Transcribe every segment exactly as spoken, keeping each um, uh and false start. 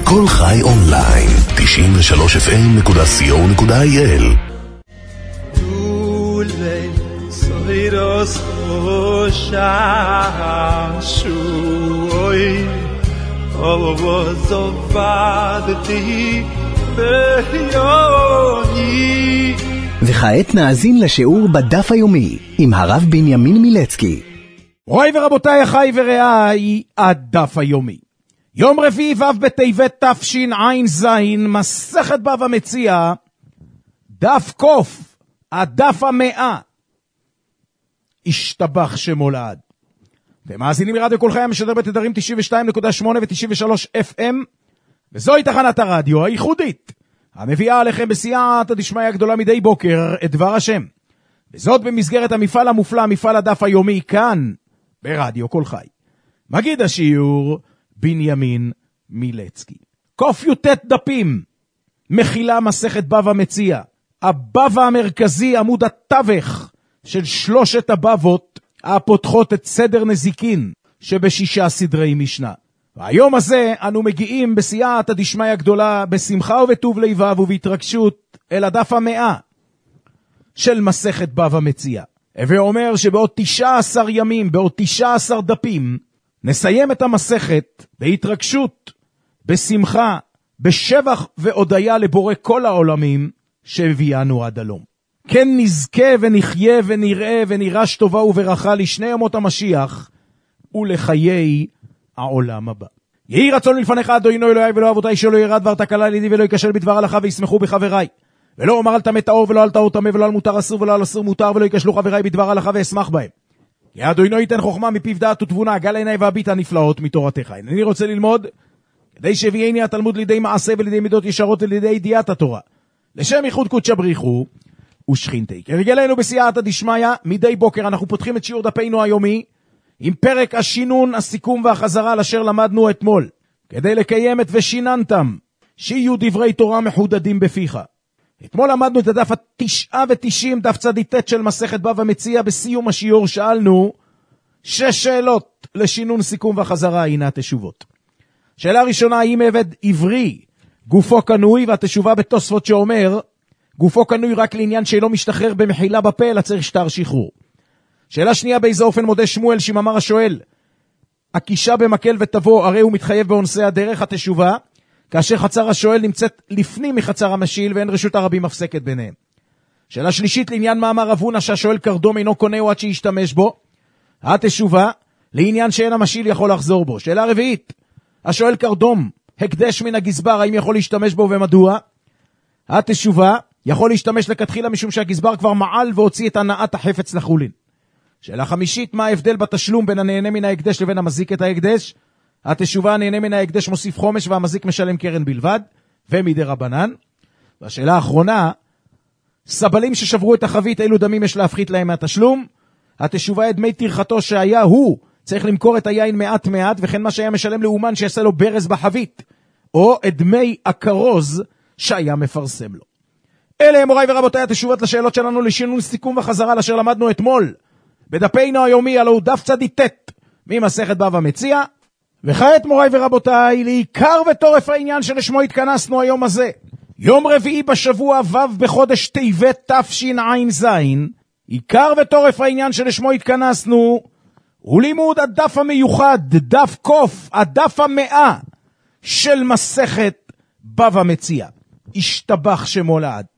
כל חי אונליין, תשעים ושלוש אף אם נקודה סי או נקודה איי אל. Ule soiros oshanshui ovozovadti beyoni. וכעת נאזין לשיעור בדף היומי עם הרב בנימין מילצקי. רואי ורבותיי, אחי ורעי, הדף היומי. יום רביעי ו' בטבת תשע"ז, מסכת בבא מציעא, דף קוף, הדף המאה. השתבח שמולד. ומאזינים מרדיו כל חי המשדר בתדרים תשעים ושתיים נקודה שמונה ו-תשעים ושלוש אף אם, וזוהי תחנת הרדיו הייחודית, המביאה עליכם בסייעתא דשמיא הגדולה מדי בוקר את דבר השם. וזאת במסגרת המפעל המופלא, מפעל הדף היומי, כאן ברדיו כל חי. מגיד השיעור בנימין מילצקי. קוף יוטט דפים, מכילה מסכת בבא מציעא, הבבא המרכזי, עמוד התווך של שלושת הבבות הפותחות את סדר נזיקין שבשישה סדרי משנה. והיום הזה אנו מגיעים בסייעתא דשמיא הגדולה, בשמחה ובטוב לבב ובהתרגשות, אל הדף המאה של מסכת בבא מציעא. ואומר שבעוד תשעה עשר ימים, בעוד תשעה עשר דפים, נסיים את המסכת בהתרגשות, בשמחה, בשבח והודיה לבורא כל העולמים שהביאנו עד הלום. כן נזכה ונחיה ונראה ונירש טובה וברכה לשני ימות המשיח ולחיי העולם הבא. יהי רצון מלפניך אדוני אלוהי ולא אבותיי, שלא ירד דבר תקלה לידי ולא ייכשל בדבר הלכה וישמחו בחבריי, ולא אומר על טמא טהור ולא על טהור טמא ולא על מותר אסור ולא על אסור מותר, ולא ייכשלו חבריי בדבר הלכה ואשמח בהם. כי אדוני ייתן חוכמה מפיו דעת ותבונה, גל עיניי והביט הנפלאות מתורתך. אני רוצה ללמוד כדי שהביאני התלמוד לידי מעשה ולידי מידות ישרות ולידי ידיעת התורה, לשם ייחוד קודשא בריחו ושכינתי. כרגלנו בסייעתא דשמיא, מדי בוקר אנחנו פותחים את שיעור דפנו היומי עם פרק השינון, הסיכום והחזרה על אשר למדנו אתמול, כדי לקיים את ושיננתם, שיהיו דברי תורה מחודדים בפיך. אתמול למדנו את הדף התשעה ותשעים, דף צדיטת של מסכת בבא מציעא. בסיום השיעור שאלנו שש שאלות לשינון, סיכום והחזרה, הנה התשובות. שאלה ראשונה, האם עבד עברי גופו קנוי? והתשובה בתוספות שאומר גופו קנוי רק לעניין שלא משתחרר במחילה בפה, אלא צריך שטר שחרור. שאלה שנייה, באיזה אופן מודה שמואל שמאמר השואל הקישה במקל ותבוא, הרי הוא מתחייב באונסי הדרך? התשובה, כאשר חצר השואל נמצאת לפנים מחצר המשיל ואין רשות הרבים מפסקת ביניהם. שאלה שלישית, לעניין מאמר רב הונא שהשואל קרדום אינו קונהו עד שישתמש בו. התשובה, לעניין שאין המשיל יכול לחזור בו. שאלה רביעית, השואל קרדום הקדש מן הגזבר, האם יכול להשתמש בו ומדוע? התשובה, יכול להשתמש לכתחילה משום שהגזבר כבר מעל והוציא את הנעת החפץ לחולין. שאלה חמישית, מה ההבדל בתשלום בין הנהנה מן ההקדש לבין המזיק את ההקדש? התשובה, הנהנה מן ההקדש מוסיף חומש והמזיק משלם קרן בלבד ומדי רבנן. והשאלה האחרונה, סבלים ששברו את החבית, אילו דמים יש להפחית להם מהתשלום? התשובה, דמי תרחתו שהיה הוא צריך למכור את היין מעט מעט, וכן מה שהיה משלם לאומן שיעשה לו ברז בחבית, או דמי הכרוז שהיה מפרסם לו. אלה הם מוריי ורבותיי התשובות לשאלות שלנו לשינון, סיכום וחזרה לאשר למדנו אתמול בדפנו היומי, הלוא דף צדיטת ממסכת בבא מציעא. וכעת מוריי ורבותיי, לעיקר ותורף העניין שלשמו התכנסנו היום הזה, יום רביעי בשבוע ו' בחודש טבת תשע"ז. עיקר ותורף העניין שלשמו התכנסנו הוא לימוד הדף המיוחד, דף קוף, הדף המאה של מסכת בבא מציעא. השתבח שמולד.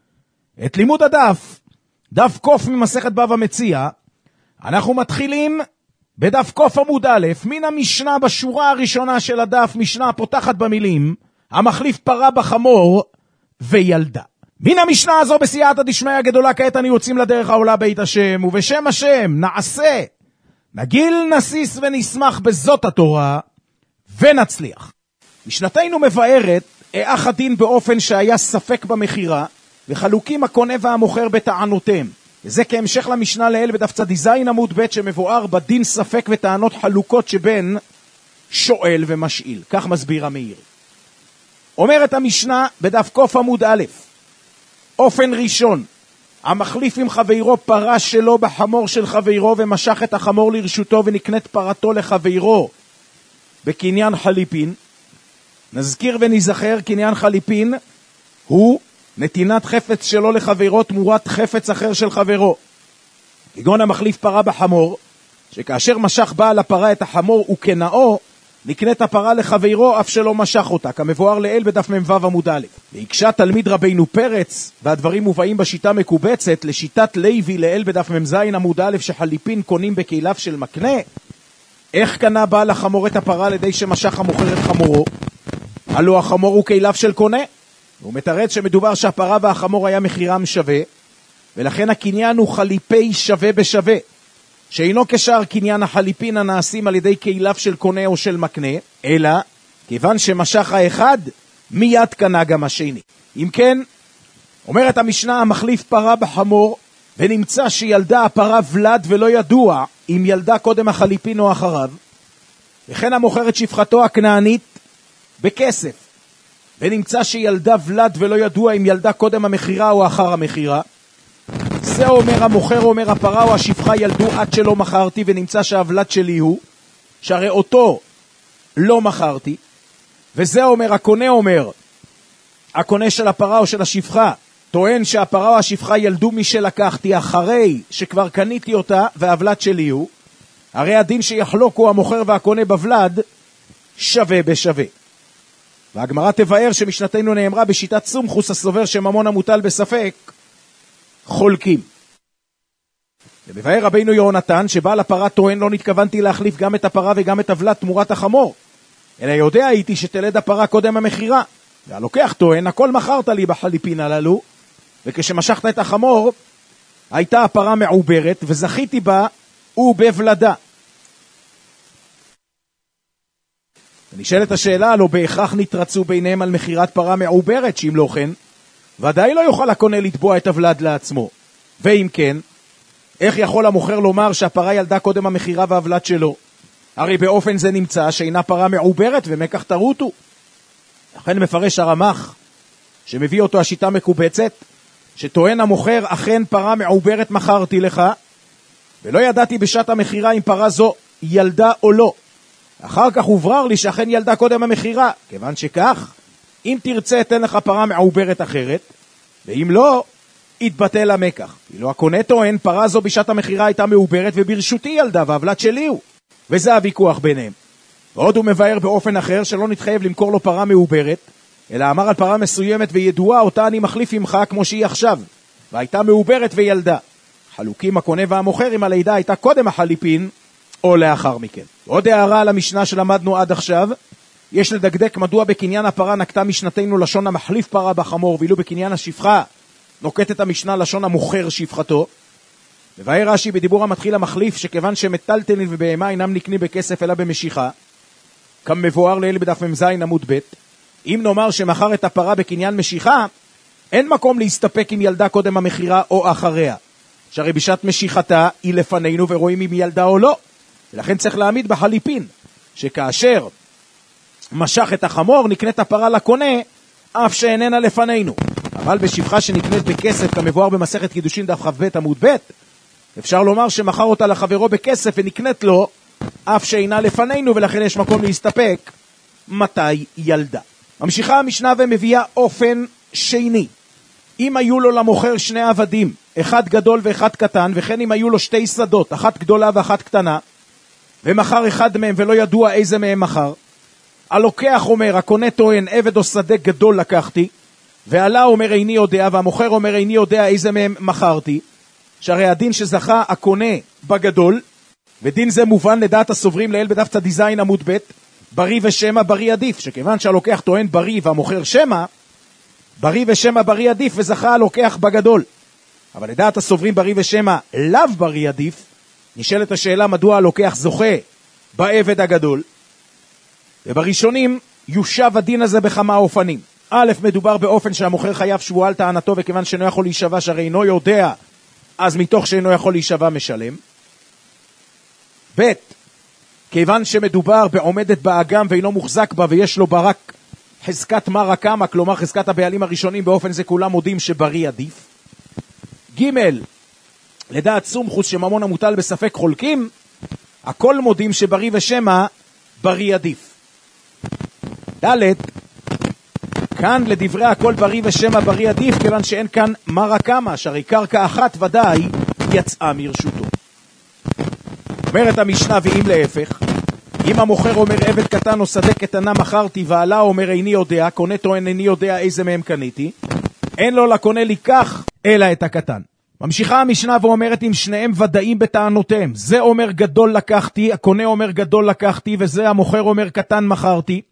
את לימוד הדף, דף קוף ממסכת בבא מציעא, אנחנו מתחילים בדף קוף עמוד א', מן המשנה בשורה הראשונה של הדף, משנה פותחת במילים המחליף פרה בחמור וילדה. מן המשנה הזו בסייעתא דשמיא הגדולה, כעת אני יוצאים לדרך העולה בית השם, ובשם השם נעשה, נגיל, נסיס ונשמח בזאת התורה ונצליח. משנתנו מבארת איך הדין באופן שהיה ספק במחירה, וחלוקים הקונה והמוכר בטענותיהם. וזה כהמשך למשנה לאל בדף צ"ז עמוד ב' שמבואר בדין ספק וטענות חלוקות שבין שואל ומשאיל. כך מסביר המאיר. אומרת המשנה בדף קוף עמוד א', אופן ראשון, המחליף עם חברו פרה שלו בחמור של חברו ומשך את החמור לרשותו ונקנית פרתו לחברו בקניין חליפין, נזכיר ונזכר קניין חליפין הוא נתינת חפץ שלו לחברו תמורת חפץ אחר של חברו. כגון המחליף פרה בחמור, שכאשר משך בעל הפרה את החמור וכנאו, נקנית הפרה לחברו אף שלא משך אותה, כמבואר לאל בדף מ"ו עמוד א'. והקשה תלמיד רבינו פרץ, והדברים מובאים בשיטה מקובצת, לשיטת לוי לאל בדף מ"ז עמוד א', שחליפין קונים בקהיליו של מקנה. איך קנה בעל החמור את הפרה על ידי שמשך המוכר את חמורו? הלא החמור הוא קהיליו של קונה. הוא מתרץ שמדובר שהפרה והחמור היה מחירם שווה, ולכן הקניין הוא חליפי שווה בשווה, שאינו כשאר קניין החליפין הנעשים על ידי קהיליו של קונה או של מקנה, אלא כיוון שמשך האחד, מיד קנה גם השני. אם כן, אומרת המשנה, המחליף פרה בחמור, ונמצא שילדה הפרה ולד ולא ידוע אם ילדה קודם החליפין או אחריו, וכן המוכר את שפחתו הכנענית בכסף, ונמצא שילדה ולד ולא ידוע אם ילדה קודם המחירה או אחר המחירה, זה אומר המוכר, אומר הפרה או השפחה ילדו עד שלא מכרתי, ונמצא שהוולד שלי הוא, שהרי אותו לא מכרתי, וזה אומר הקונה, אומר הקונה של הפרה או של השפחה, טוען שהפרה או השפחה ילדו מי שלקחתי אחרי שכבר קניתי אותה והוולד שלי הוא, הרי הדין שיחלוקו המוכר והקונה בוולד שווה בשווה. והגמרא תבאר שמשנתנו נאמרה בשיטת סומכוס הסובר שממון המוטל בספק חולקים. ומבאר רבינו יהונתן שבעל הפרה טוען לא נתכוונתי להחליף גם את הפרה וגם את הוולד תמורת החמור, אלא יודע הייתי שתלד הפרה קודם המחירה. והלוקח טוען הכל מכרת לי בחליפין הללו, וכשמשכת את החמור הייתה הפרה מעוברת וזכיתי בה ובבלדה. ונשאלת השאלה, לא בהכרח נתרצו ביניהם על מחירת פרה מעוברת, שאם לא כן ודאי לא יוכל הקונה לתבוע את הוולד לעצמו. ואם כן, איך יכול המוכר לומר שהפרה ילדה קודם המחירה והוולד שלו? הרי באופן זה נמצא שאינה פרה מעוברת ומקח תרותו. לכן מפרש הרמ"ח, שמביא אותו השיטה מקובצת, שטוען המוכר אכן פרה מעוברת מכרתי לך, ולא ידעתי בשעת המחירה אם פרה זו ילדה או לא. אחר כך הוברר לי שאכן ילדה קודם המחירה, כיוון שכך, אם תרצה אתן לך פרה מעוברת אחרת, ואם לא, יתבטל המקח. אילו הקונה טוען, פרה זו בשעת המחירה הייתה מעוברת וברשותי ילדה והוולד שלי הוא. וזה הוויכוח ביניהם. ועוד הוא מבאר באופן אחר שלא נתחייב למכור לו פרה מעוברת, אלא אמר על פרה מסוימת וידועה אותה אני מחליף ממך כמו שהיא עכשיו, והייתה מעוברת וילדה. חלוקים הקונה והמוכר אם הלידה הייתה קודם החליפין או לאחר מכן. עוד הערה על המשנה שלמדנו עד עכשיו, יש לדקדק מדוע בקניין הפרה נקטה משנתנו לשון המחליף פרה בחמור, ואילו בקניין השפחה נוקטת המשנה לשון המוכר שפחתו. מבאר רש"י בדיבור המתחיל המחליף, שכיוון שמטלטלין ובהמה אינם נקנים בכסף אלא במשיכה, כמבואר לאל בדף מ"ז עמוד ב', אם נאמר שמכר את הפרה בקניין משיכה, אין מקום להסתפק אם ילדה קודם המחירה או אחריה, שהרי בשעת משיכתה היא לפנינו ורואים אם ילדה או לא, ולכן צריך להעמיד בחליפין, שכאשר משך את החמור נקנית הפרה לקונה אף שאיננה לפנינו. אבל בשפחה שנקנית בכסף כמבואר במסכת קידושין דף כ"ב עמוד ב', אפשר לומר שמכר אותה לחברו בכסף ונקנית לו אף שאינה לפנינו, ולכן יש מקום להסתפק מתי ילדה. ממשיכה המשנה ומביאה אופן שני. אם היו לו למוכר שני עבדים, אחד גדול ואחד קטן, וכן אם היו לו שתי שדות, אחת גדולה ואחת קטנה, ומכר אחד מהם ולא ידוע איזה מהם מכר, הלוקח אומר, הקונה טוען, עבד או שדה גדול לקחתי, ועלה אומר איני יודע, והמוכר אומר איני יודע איזה מהם מכרתי, שהרי הדין שזכה הקונה בגדול, ודין זה מובן לדעת הסוברים לאל בדף צ"ז עמוד ב', בריא ושמה בריא עדיף, שכיוון שהלוקח טוען בריא והמוכר שמה, בריא ושמה בריא עדיף, וזכה הלוקח בגדול. אבל לדעת הסוברים בריא ושמה לאו בריא עדיף, נשאלת השאלה מדוע הלוקח זוכה בעבד הגדול. ובראשונים יושב הדין הזה בכמה אופנים. א', מדובר באופן שהמוכר חייב שבועה על טענתו, וכיוון שאינו יכול להישבע שהרי אינו יודע, אז מתוך שאינו יכול להישבע משלם. ב', כיוון שמדובר בעומדת באגם ואינו מוחזק בה ויש לו בה רק חזקת מרא קמא, כלומר חזקת הבעלים הראשונים, באופן זה כולם מודים שבריא עדיף. ג', לדעת סומכוס שממון המוטל בספק חולקים, הכל מודים שבריא ושמה בריא עדיף. ד', כאן לדברי הכל בריא ושם הבריא עדיף, כיוון שאין כאן מרה כמה, שהרי קרקע אחת ודאי יצאה מרשותו. אומרת המשנה, ואם להפך, אם המוכר אומר עבד קטן או שדה קטנה מכרתי, ועלה אומר איני יודע, קונה טוען איני יודע איזה מהם קניתי, אין לו לקונה לקח אלא את הקטן. ממשיכה המשנה ואומרת, אם שניהם ודאים בטענותיהם, זה אומר גדול לקחתי, הקונה אומר גדול לקחתי, וזה המוכר אומר קטן מכרתי,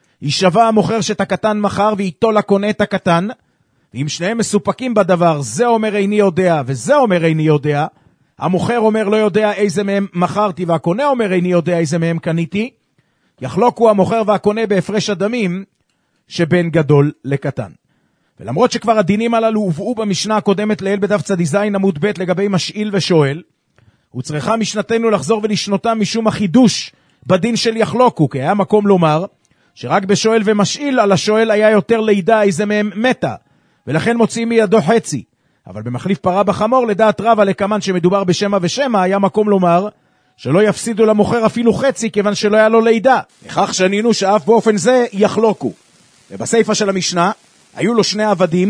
יישבע המוכר שאת הקטן מכר ואיתו לקונה את הקטן, ואם שניהם מסופקים בדבר, זה אומר איני יודע וזה אומר איני יודע, המוכר אומר לא יודע איזה מהם מכרתי והקונה אומר איני יודע איזה מהם קניתי, יחלוקו המוכר והקונה בהפרש הדמים שבין גדול לקטן. ולמרות שכבר הדינים הללו הובאו במשנה הקודמת לעיל בדף צדיזין עמוד ב' לגבי משאיל ושואל, וצריכה משנתנו לחזור ולשנותם משום החידוש בדין של יחלוקו, כי היה מקום לומר שרק בשואל ומשאיל על השואל היה יותר לידע איזה מהם מתה, ולכן מוציאים מידו חצי. אבל במחליף פרה בחמור לדעת רב על הקמן שמדובר בשמה ושמה, היה מקום לומר שלא יפסידו למוכר אפילו חצי, כיוון שלא היה לו לידע. לכך שנינו שאף באופן זה יחלוקו. ובסייפה של המשנה, היו לו שני עבדים,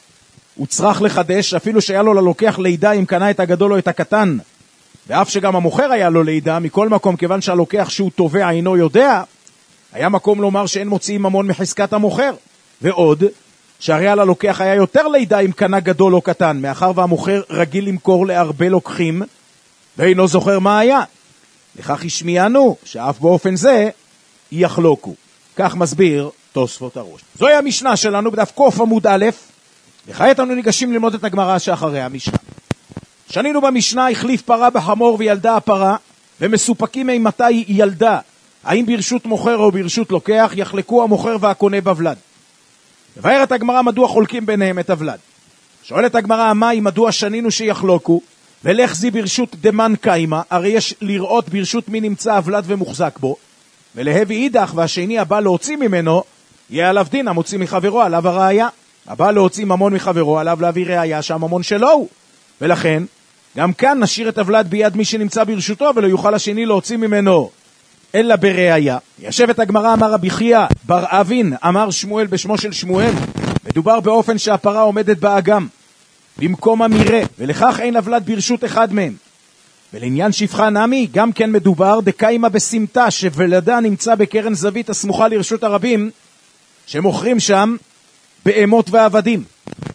הוא צריך לחדש, אפילו שהיה לו ללוקח לידע אם קנה את הגדול או את הקטן, ואף שגם המוכר היה לו לידע, מכל מקום, כיוון שהלוקח שהוא תובע אינו יודע, היה מקום לומר שאין מוציאים ממון מחזקת המוכר. ועוד, שהרי על הלוקח היה יותר לידע אם קנה גדול או קטן, מאחר והמוכר רגיל למכור להרבה לוקחים, ואינו זוכר מה היה. לכך השמיענו, שאף באופן זה יחלוקו. כך מסביר תוספות הראש. זוהי המשנה שלנו בדף קוף עמוד א', וכעת אנו ניגשים ללמוד את הגמרא שאחרי המשנה. שנינו במשנה, החליף פרה בחמור וילדה הפרה, ומסופקים ממתי ילדה, האם ברשות מוכר או ברשות לוקח, יחלקו המוכר והקונה בבלד. ובארת הגמרא מדוע חולקים ביניהם את הבלד. שואלת הגמרא, מהי מדוע שנינו שיחלוקו, ולך זי ברשות דמן קיימה, הרי יש לראות ברשות מי נמצא הבלד ומוחזק בו, ולהביא אידך והשני הבא להוציא ממנו, יהיה עליו דין המוציא מחברו עליו הראיה. הבא להוציא ממון מחברו עליו להביא ראיה שהממון שלו הוא. ולכן גם כאן נשאיר את הבלד ביד מי שנמצא ברשותו, ולא יוכל השני להוציא ממנו אלא בראיה. ישבת הגמרא, אמר רבי חייא בר אבין, אמר שמואל בשמו של שמואל, מדובר באופן שהפרה עומדת באגם במקום המראה, ולכך אין הבלד ברשות אחד מהם. ולעניין שפחה נמי, גם כן מדובר דקיימה בסמטה, שוולדה נמצא בקרן זווית הסמוכה לרשות הרבים, שמוכרים שם באמות ועבדים,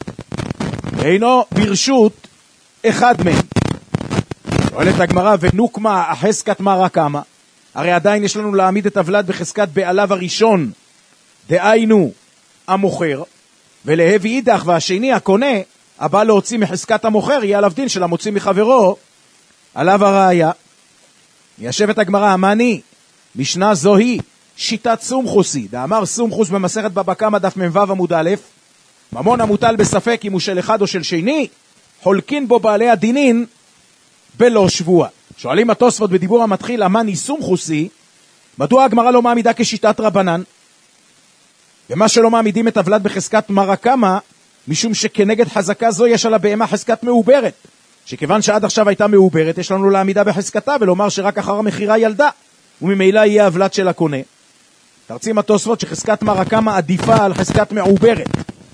אינו ברשות אחד מהם. שואלת הגמרא, ונוקמה החזקת מרה כמה, הרי עדיין יש לנו להעמיד את הבלד בחזקת בעליו הראשון, דהיינו המוכר, ולהביא אידך והשני הקונה, הבא להוציא מחזקת המוכר, יהיה עליו דין של המוציא מחברו עליו הראיה. ישבת הגמרא, אמני משנה זוהי שיטת סומכוסי, דאמר סומכוס במסכת בבא קמא דף מ"ו עמוד א', ממון המוטל בספק אם הוא של אחד או של שני, חולקין בו בעלי הדינין בלא שבוע. שואלים התוספות בדיבור המתחיל, אמני סומכוסי, מדוע הגמרא לא מעמידה כשיטת רבנן? ומה שלא מעמידים את הבלד בחזקת מרה כמה, משום שכנגד חזקה זו יש על הבהמה חזקת מעוברת, שכיוון שעד עכשיו הייתה מעוברת, יש לנו להעמידה בחזקתה ולומר שרק אחר המחירה ילדה, וממילא יהיה הבלד של הקונה. תרצים התוספות שחזקת מרה כמה עדיפה על חזקת מעוברת.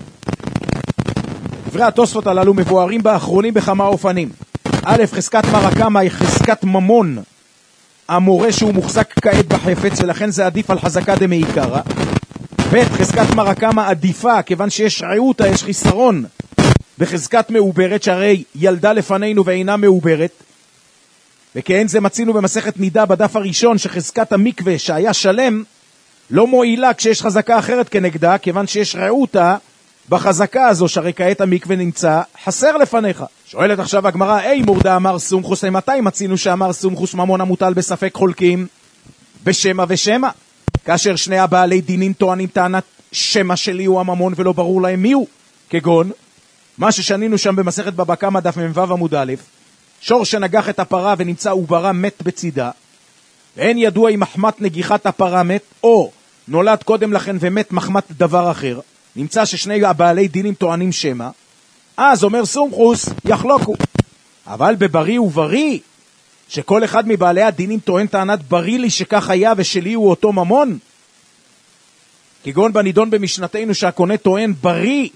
דברי התוספות הללו מבוארים באחרונים בכמה אופנים. א', חזקת מרה כמה היא חזקת ממון, המורה שהוא מוחזק כעת בחפץ, ולכן זה עדיף על חזקה דמעיקרא. ב', חזקת מרה כמה עדיפה, כיוון שיש רעותה, יש חיסרון בחזקת מעוברת, שהרי ילדה לפנינו ואינה מעוברת. וכן זה מצינו במסכת נידה בדף הראשון, שחזקת המקווה שהיה שלם לא מועילה כשיש חזקה אחרת כנגדה, כיוון שיש רעותה בחזקה הזו, שהרי כעת המקווה נמצא חסר לפניך. שואלת עכשיו הגמרא, אי מורדה אמר סומכוס, מתי מצינו שאמר סומכוס ממון המוטל בספק חולקים בשמה ושמה, כאשר שני הבעלי דינים טוענים טענת שמה שלי הוא הממון ולא ברור להם מי הוא, כגון מה ששנינו שם במסכת בבא קמא דף מ"ו עמוד א', שור שנגח את הפרה ונמצא עוברה מת בצידה, ואין ידוע אם מחמת נגיחת הפרה מת או נולד קודם לכן ומת מחמת דבר אחר, נמצא ששני הבעלי דינים טוענים שמה, אז אומר סומכוס יחלוקו. אבל בבריא ובריא, שכל אחד מבעלי הדינים טוען טענת בריא לי שכך היה ושלי הוא אותו ממון, כגון בנידון במשנתנו שהקונה טוען בריא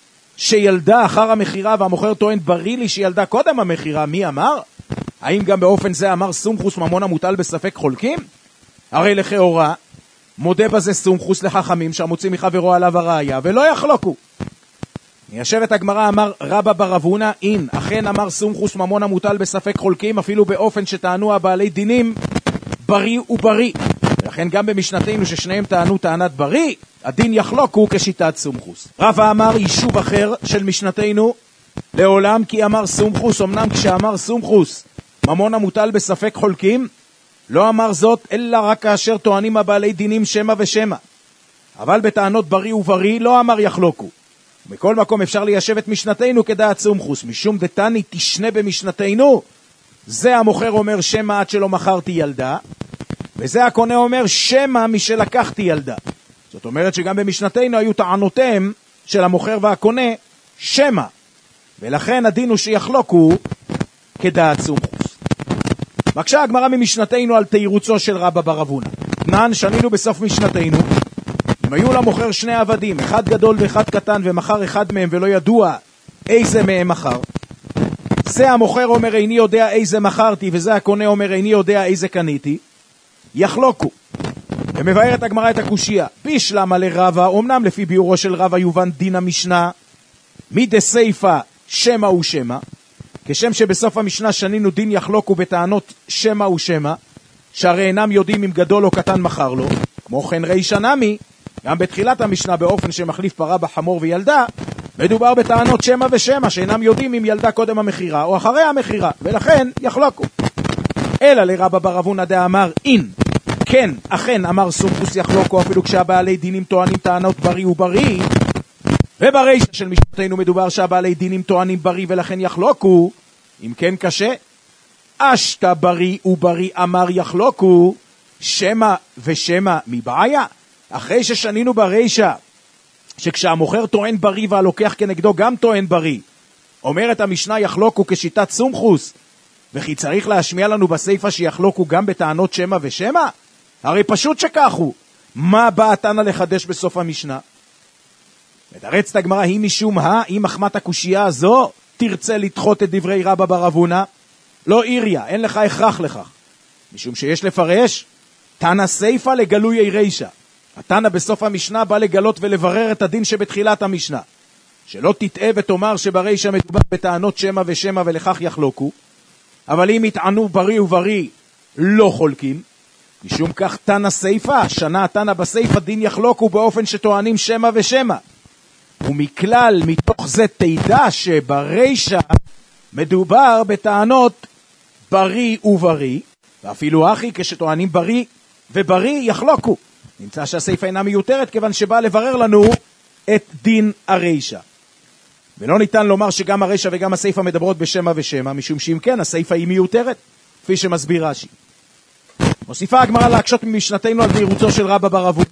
שילדה אחר המחירה והמוכר טוען בריא לי שילדה קודם המחירה, מי אמר? האם גם באופן זה אמר סומכוס ממון המוטל בספק חולקים? הרי לכאורה מודה בזה סומכוס לחכמים שהמוציא מחברו עליו הראיה ולא יחלוקו. מיישבת הגמרא אמר רבא בר אבונה אין, אכן אמר סומכוס ממון המוטל בספק חולקים אפילו באופן שטענו הבעלי דינים בריא ובריא. ולכן גם במשנתנו ששניהם טענו טענת בריא, הדין יחלוקו כשיטת סומכוס. רבא אמר יישוב אחר של משנתנו לעולם כי אמר סומכוס, אמנם כשאמר סומכוס ממון המוטל בספק חולקים, לא אמר זאת אלא רק כאשר טוענים הבעלי דינים שמה ושמה. אבל בטענות בריא ובריא לא אמר יחלוקו. בכל מקום אפשר ליישב את משנתנו כדעת סומכוס, משום דתני תשנה במשנתנו, זה המוכר אומר שמה עד שלא מכרתי ילדה, וזה הקונה אומר שמה משלקחתי ילדה. זאת אומרת שגם במשנתנו היו טענותיהם של המוכר והקונה שמה, ולכן הדין הוא שיחלוקו כדעת סומכוס. בקשה הגמרא ממשנתנו על תירוצו של רבא בר אבונה. תנן שנינו בסוף משנתנו, אם היו למוכר שני עבדים, אחד גדול ואחד קטן, ומחר אחד מהם ולא ידוע איזה מהם מחר, זה המוכר אומר איני יודע איזה מחרתי, וזה הקונה אומר איני יודע איזה קניתי, יחלוקו. ומבארת הגמרא את הקושיה, בישלמה לרבא, אומנם לפי ביורו של רבא יובן דין המשנה, מדסייפה שמה ושמה, כשם שבסוף המשנה שנינו דין יחלוקו בטענות שמה ושמה, שהרי אינם יודעים אם גדול או קטן מחר לו, כמו כן רישא נמי, גם בתחילת המשנה באופן שמחליף פרה בחמור וילדה, מדובר בטענות שמה ושמה שאינם יודעים אם ילדה קודם המחירה או אחרי המחירה, ולכן יחלוקו. אלא לרבא בר אבונה דאמר אין, כן, אכן אמר סומכוס יחלוקו אפילו כשהבעלי דינים טוענים טענות בריא ובריא, וברישא של משנתנו מדובר שהבעלי דינים טוענים בריא ולכן יחלוקו. אם כן קשה, אשתא בריא ובריא אמר יחלוקו, שמה ושמה מבעיה. אחרי ששנינו ברישא שכשהמוכר טוען בריא והלוקח כנגדו גם טוען בריא, אומרת המשנה יחלוקו כשיטת סומכוס, וכי צריך להשמיע לנו בסייפה שיחלוקו גם בטענות שמה ושמה? הרי פשוט שכחו. מה בא התנא לחדש בסוף המשנה? מתרצת הגמרא היא משום הא, אם מחמת הקושייה הזו תרצה לדחות את דברי רבא בר אבונה, לא עיריה, אין לך הכרח לכך, משום שיש לפרש תנא סייפה לגלויי רישא. התנא בסוף המשנה בא לגלות ולברר את הדין שבתחילת המשנה, שלא תטעה ותאמר שברישא מדובר בטענות שמה ושמה ולכך יחלוקו, אבל אם יטענו בריא ובריא לא חולקים, משום כך תנא סייפה, שנה התנא בסייפה דין יחלוקו באופן שטוענים שמה ושמה. ומכלל מתוך זה תדע שברישא מדובר בטענות בריא ובריא, ואפילו אחי כשטוענים בריא ובריא יחלוקו. נמצא שהסייפה אינה מיותרת כיוון שבא לברר לנו את דין הרישא. ולא ניתן לומר שגם הרישא וגם הסייפה מדברות בשמה ושמה, משום שאם כן הסייפה היא מיותרת, כפי שמסביר רש"י. מוסיפה הגמרא להקשות ממשנתנו על תירוצו של רבא בר אבונה,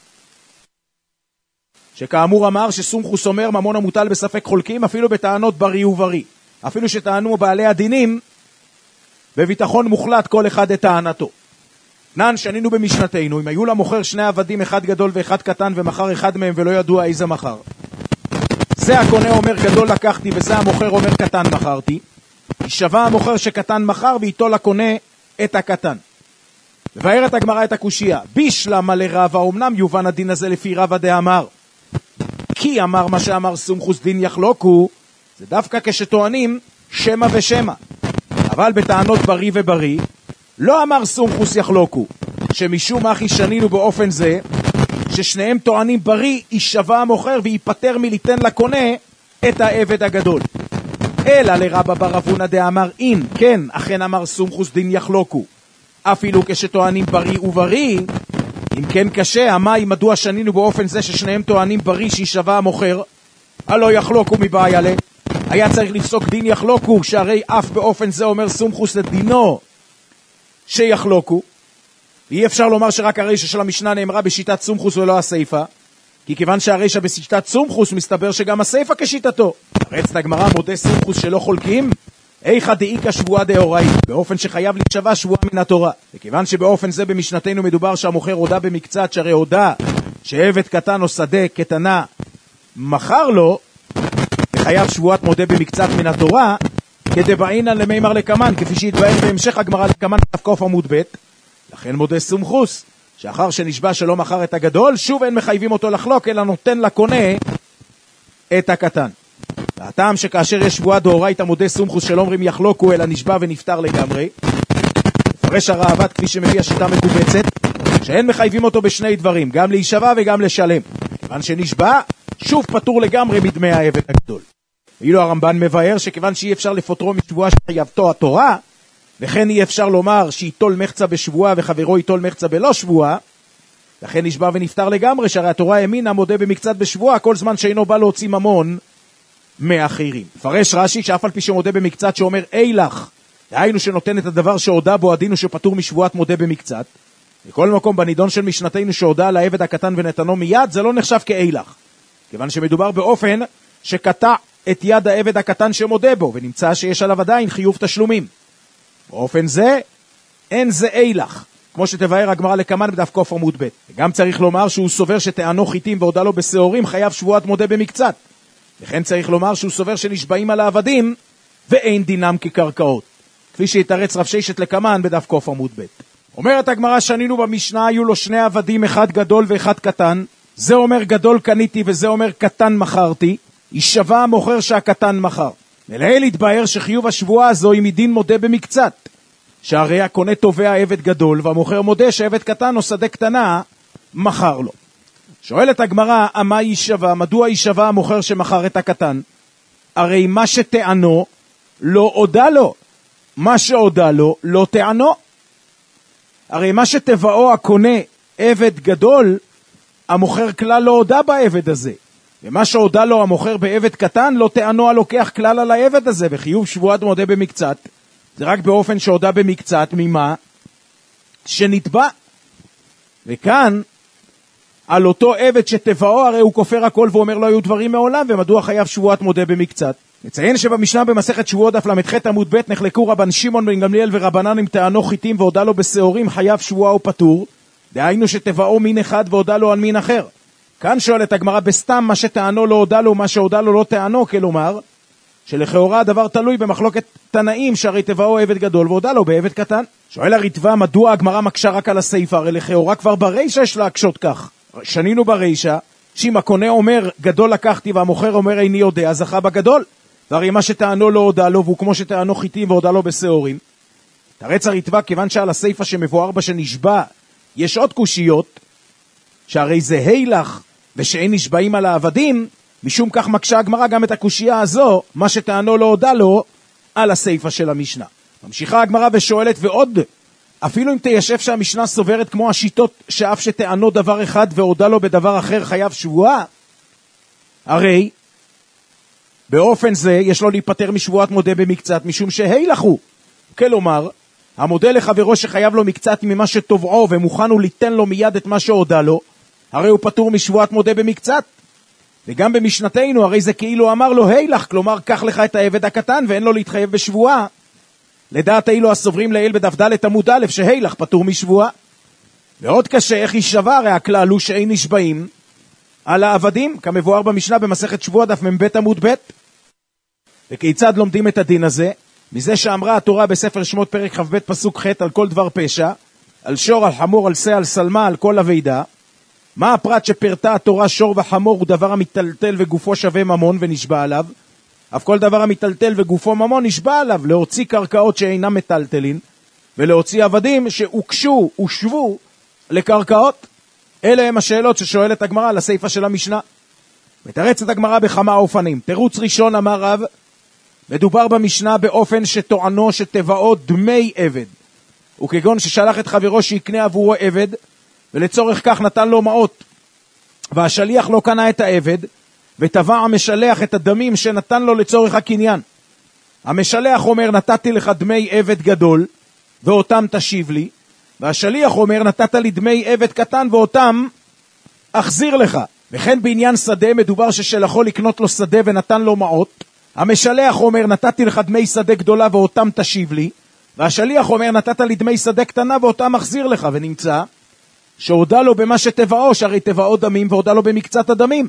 שכאמור אמר שסומכוס אומר ממון המוטל בספק חולקים אפילו בטענות בריא ובריא, אפילו שטענו בעלי הדינים בביטחון מוחלט כל אחד את טענתו. נן שנינו במשנתנו, אם היו למוכר שני עבדים, אחד גדול ואחד קטן, ומחר אחד מהם ולא ידוע איזה מחר, זה הקונה אומר גדול לקחתי, וזה המוכר אומר קטן מחרתי, שווה המוכר שקטן מחר ואיתו לקונה את הקטן. ובארת הגמרא את הקושיה, בישלמה לרבא, אמנם יובן הדין הזה לפי רבא דאמר, כי אמר מה שאמר סומכוס דין יחלוקו, זה דווקא כשטוענים שמה ושמה, אבל בטענות בריא ובריא לא אמר סומכוס יחלוקו, שמשום אחי שנינו באופן זה ששניהם טוענים בריא, יישבע המוכר וייפטר מליתן לקונה את העבד הגדול. אלא לרבא בר אבונה דאמר אין, כן, אכן אמר סומכוס דין יחלוקו אפילו כשטוענים בריא ובריא. אם כן קשה, המאי מדוע שנינו באופן זה ששניהם טוענים בריא שישבע המוכר, הלא יחלוקו מבעיה לה. היה צריך לפסוק דין יחלוקו, שהרי אף באופן זה אומר סומכוס לדינו שיחלוקו. ואי אפשר לומר שרק הרישא של המשנה נאמרה בשיטת סומכוס ולא הסייפה, כי כיוון שהרישא בשיטת סומכוס מסתבר שגם הסייפה כשיטתו. רצת הגמרא מודה סומכוס שלא חולקים, איכא דאיכא שבועה דאורייתא, באופן שחייב להישבע שבועה מן התורה. וכיוון שבאופן זה במשנתנו מדובר שהמוכר הודה במקצת, שהרי הודה שעבד קטן או שדה קטנה מכר לו, וחייב שבועת מודה במקצת מן התורה, כדבעינן למימר לקמן, כפי שהתבאר בהמשך הגמרא לקמן תקוף עמוד ב', לכן מודה סומכוס, שאחר שנשבע שלא מכר את הגדול, שוב אין מחייבים אותו לחלוק, אלא נותן לקונה את הקטן. והטעם שכאשר יש שבועה דאורייתא מודה סומכוס שלא אומרים יחלוקו, אלא נשבע ונפטר לגמרי, מפרש הראב"ד כפי מביא השיטה מקובצת, שאין מחייבים אותו בשני דברים, גם להישבע וגם לשלם. כיוון שנשבע, שוב פטור לגמרי מדמי העבד הגדול. ואילו הרמב"ן מבאר שכיוון שאי אפשר לפוטרו משבועה שחייבתו התורה, וכן אי אפשר לומר שיטול מחצה בשבועה וחברו יטול מחצה בלא שבועה, לכן נשבע ונפטר לגמרי, שהרי התורה האמינה מודה במקצת בשבועה כל זמן שאינו בא להוציא ממון מאחרים. פרש רש"י שאף על פי שמודה במקצת שאומר אילך, דהיינו שנותן את הדבר שהודע בו הדין הוא שפטור משבועת מודה במקצת, בכל מקום בנידון של משנתנו שהודע על העבד הקטן ונתנו מיד, זה לא נחשב כאילך, כיוון שמדובר באופן שקטע את יד העבד הקטן שמודה בו, ונמצא שיש עליו עדיין חיוב תשלומים. באופן זה, אין זה אילך, כמו שתבאר הגמרא לקמן בדף קוף עמוד ב'. וגם צריך לומר שהוא סובר שטענו חיטים והודע לו בשעורים חייב שבועת מודה במקצת. וכן צריך לומר שהוא סובר שנשבעים על העבדים ואין דינם כקרקעות, כפי שהתרץ רב ששת לקמן בדף קוף עמוד ב'. אומרת הגמרא שנינו במשנה היו לו שני עבדים, אחד גדול ואחד קטן, זה אומר גדול קניתי וזה אומר קטן מכרתי, יישבע המוכר שהקטן מכר. ולעיל התבהר שחיוב השבועה הזו היא מדין מודה במקצת, שהרי הקונה תובע עבד גדול והמוכר מודה שעבד קטן או שדה קטנה מכר לו. שואלת הגמרא, מה יישבע? מדוע יישבע המוכר שמכר את הקטן? הרי מה שטענו לא הודע לו, מה שהודע לו לא טענו. הרי מה שטבעו הקונה עבד גדול, המוכר כלל לא הודע בעבד הזה, ומה שהודע לו המוכר בעבד קטן לא טענו הלוקח כלל על העבד הזה, וחיוב שבועת מודה במקצת זה רק באופן שהודע במקצת ממה שנתבע. וכאן על אותו עבד שטבעו הרי הוא כופר הכל ואומר לא היו דברים מעולם, ומדוע חייב שבועת מודה במקצת? נציין שבמשנה במסכת שבועות דף למ"ח עמוד ב' נחלקו רבן שמעון בן גמליאל ורבנן אם טענו חיטים והודע לו בשעורים חייב שבועה או פטור, דהיינו שטבעו מין אחד והודע לו על מין אחר. כאן שואלת הגמרא בסתם מה שטענו לא הודע לו, מה שהודע לו לא טענו, כלומר שלכאורה הדבר תלוי במחלוקת תנאים, שהרי טבעו עבד גדול והודע לו בעבד קטן. שואל הריטב"א מדוע הגמרא מקשה רק על הסעיף, הרי לכאורה כבר ברישה יש להקשות כך. שנינו ברישה שאם הקונה אומר גדול לקחתי והמוכר אומר איני יודע, זכה בגדול, והרי מה שטענו לא הודע לו והוא כמו שטענו חיטים והודע לו בשעורים. תרץ הריטב"א כיוון שעל הסעיפה שמבואר בה שנשבע יש עוד קושיות, שהרי זה הילך ושאין נשבעים על העבדים, משום כך מקשה הגמרא גם את הקושייה הזו, מה שטענו לא הודע לו, על הסעיפה של המשנה. ממשיכה הגמרא ושואלת ועוד, אפילו אם תיישב שהמשנה סוברת כמו השיטות שאף שטענו דבר אחד והודע לו בדבר אחר חייב שבועה, הרי באופן זה יש לו להיפטר משבועת מודה במקצת, משום שהילך הוא, כלומר המודה לחברו שחייב לו מקצת ממה שטובעו ומוכן הוא ליתן לו מיד את מה שהודע לו, הרי הוא פטור משבועת מודה במקצת. וגם במשנתנו הרי זה כאילו אמר לו הילך, כלומר קח לך את העבד הקטן ואין לו להתחייב בשבועה. לדעת אילו הסוברים לעיל בדף ד' עמוד א' שהילך פטור משבועה. ועוד קשה איך יישבע, הרי הכלל הוא שאין נשבעים על העבדים, כמבואר במשנה במסכת שבוע דף מ"ב עמוד ב'. וכיצד לומדים את הדין הזה? מזה שאמרה התורה בספר שמות פרק כ"ב פסוק ח' על כל דבר פשע, על שור, על חמור, על שא, על שלמה, על כל הווידה. מה הפרט שפרטה התורה? שור וחמור הוא דבר המטלטל וגופו שווה ממון ונשבע עליו. אף כל דבר המטלטל וגופו ממון נשבע עליו להוציא קרקעות שאינם מטלטלין, ולהוציא עבדים שהוקשו ושבו לקרקעות. אלה הם השאלות ששואלת הגמרא על הסעיפה של המשנה. מתרצת הגמרא בכמה אופנים. תירוץ ראשון, אמר רב, מדובר במשנה באופן שטוענו שטבעו דמי עבד, וכגון ששלח את חברו שיקנה עבורו עבד, ולצורך כך נתן לו מעות, והשליח לא קנה את העבד, וטבע המשלח את הדמים שנתן לו לצורך הקניין. המשלח אומר נתתי לך דמי עבד גדול ואותם תשיב לי, והשליח אומר נתת לי דמי עבד קטן ואותם אחזיר לך. וכן בעניין שדה מדובר ששלחו לקנות לו שדה ונתן לו מעות, המשלח אומר נתתי לך דמי שדה גדולה ואותם תשיב לי, והשליח אומר נתת לי דמי שדה קטנה ואותם אחזיר לך. ונמצא שהודע לו במה שטבעו, שהרי טבעו דמים, והודע לו במקצת הדמים.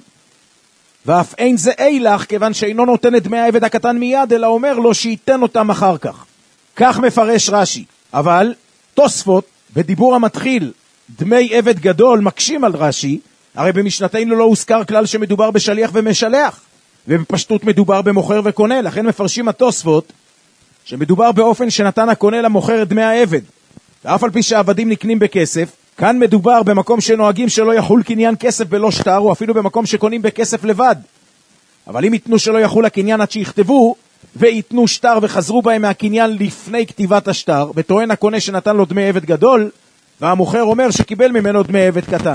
ואף אין זה אילך, כיוון שאינו נותן את דמי העבד הקטן מיד, אלא אומר לו שייתן אותם אחר כך. כך מפרש רש"י. אבל תוספות, בדיבור המתחיל, דמי עבד גדול, מקשים על רש"י, הרי במשנתנו לא הוזכר כלל שמדובר בשליח ומשלח, ובפשטות מדובר במוכר וקונה, לכן מפרשים התוספות, שמדובר באופן שנתן הקונה למוכר את דמי העבד, ואף על פי שהעבדים נקנים בכסף, כאן מדובר במקום שנוהגים שלא יחול קניין כסף בלא שטר, או אפילו במקום שקונים בכסף לבד. אבל אם ייתנו שלא יחול הקניין עד שיכתבו, ויתנו שטר וחזרו בהם מהקניין לפני כתיבת השטר, וטוען הקונה שנתן לו דמי עבד גדול, והמוכר אומר שקיבל ממנו דמי עבד קטן.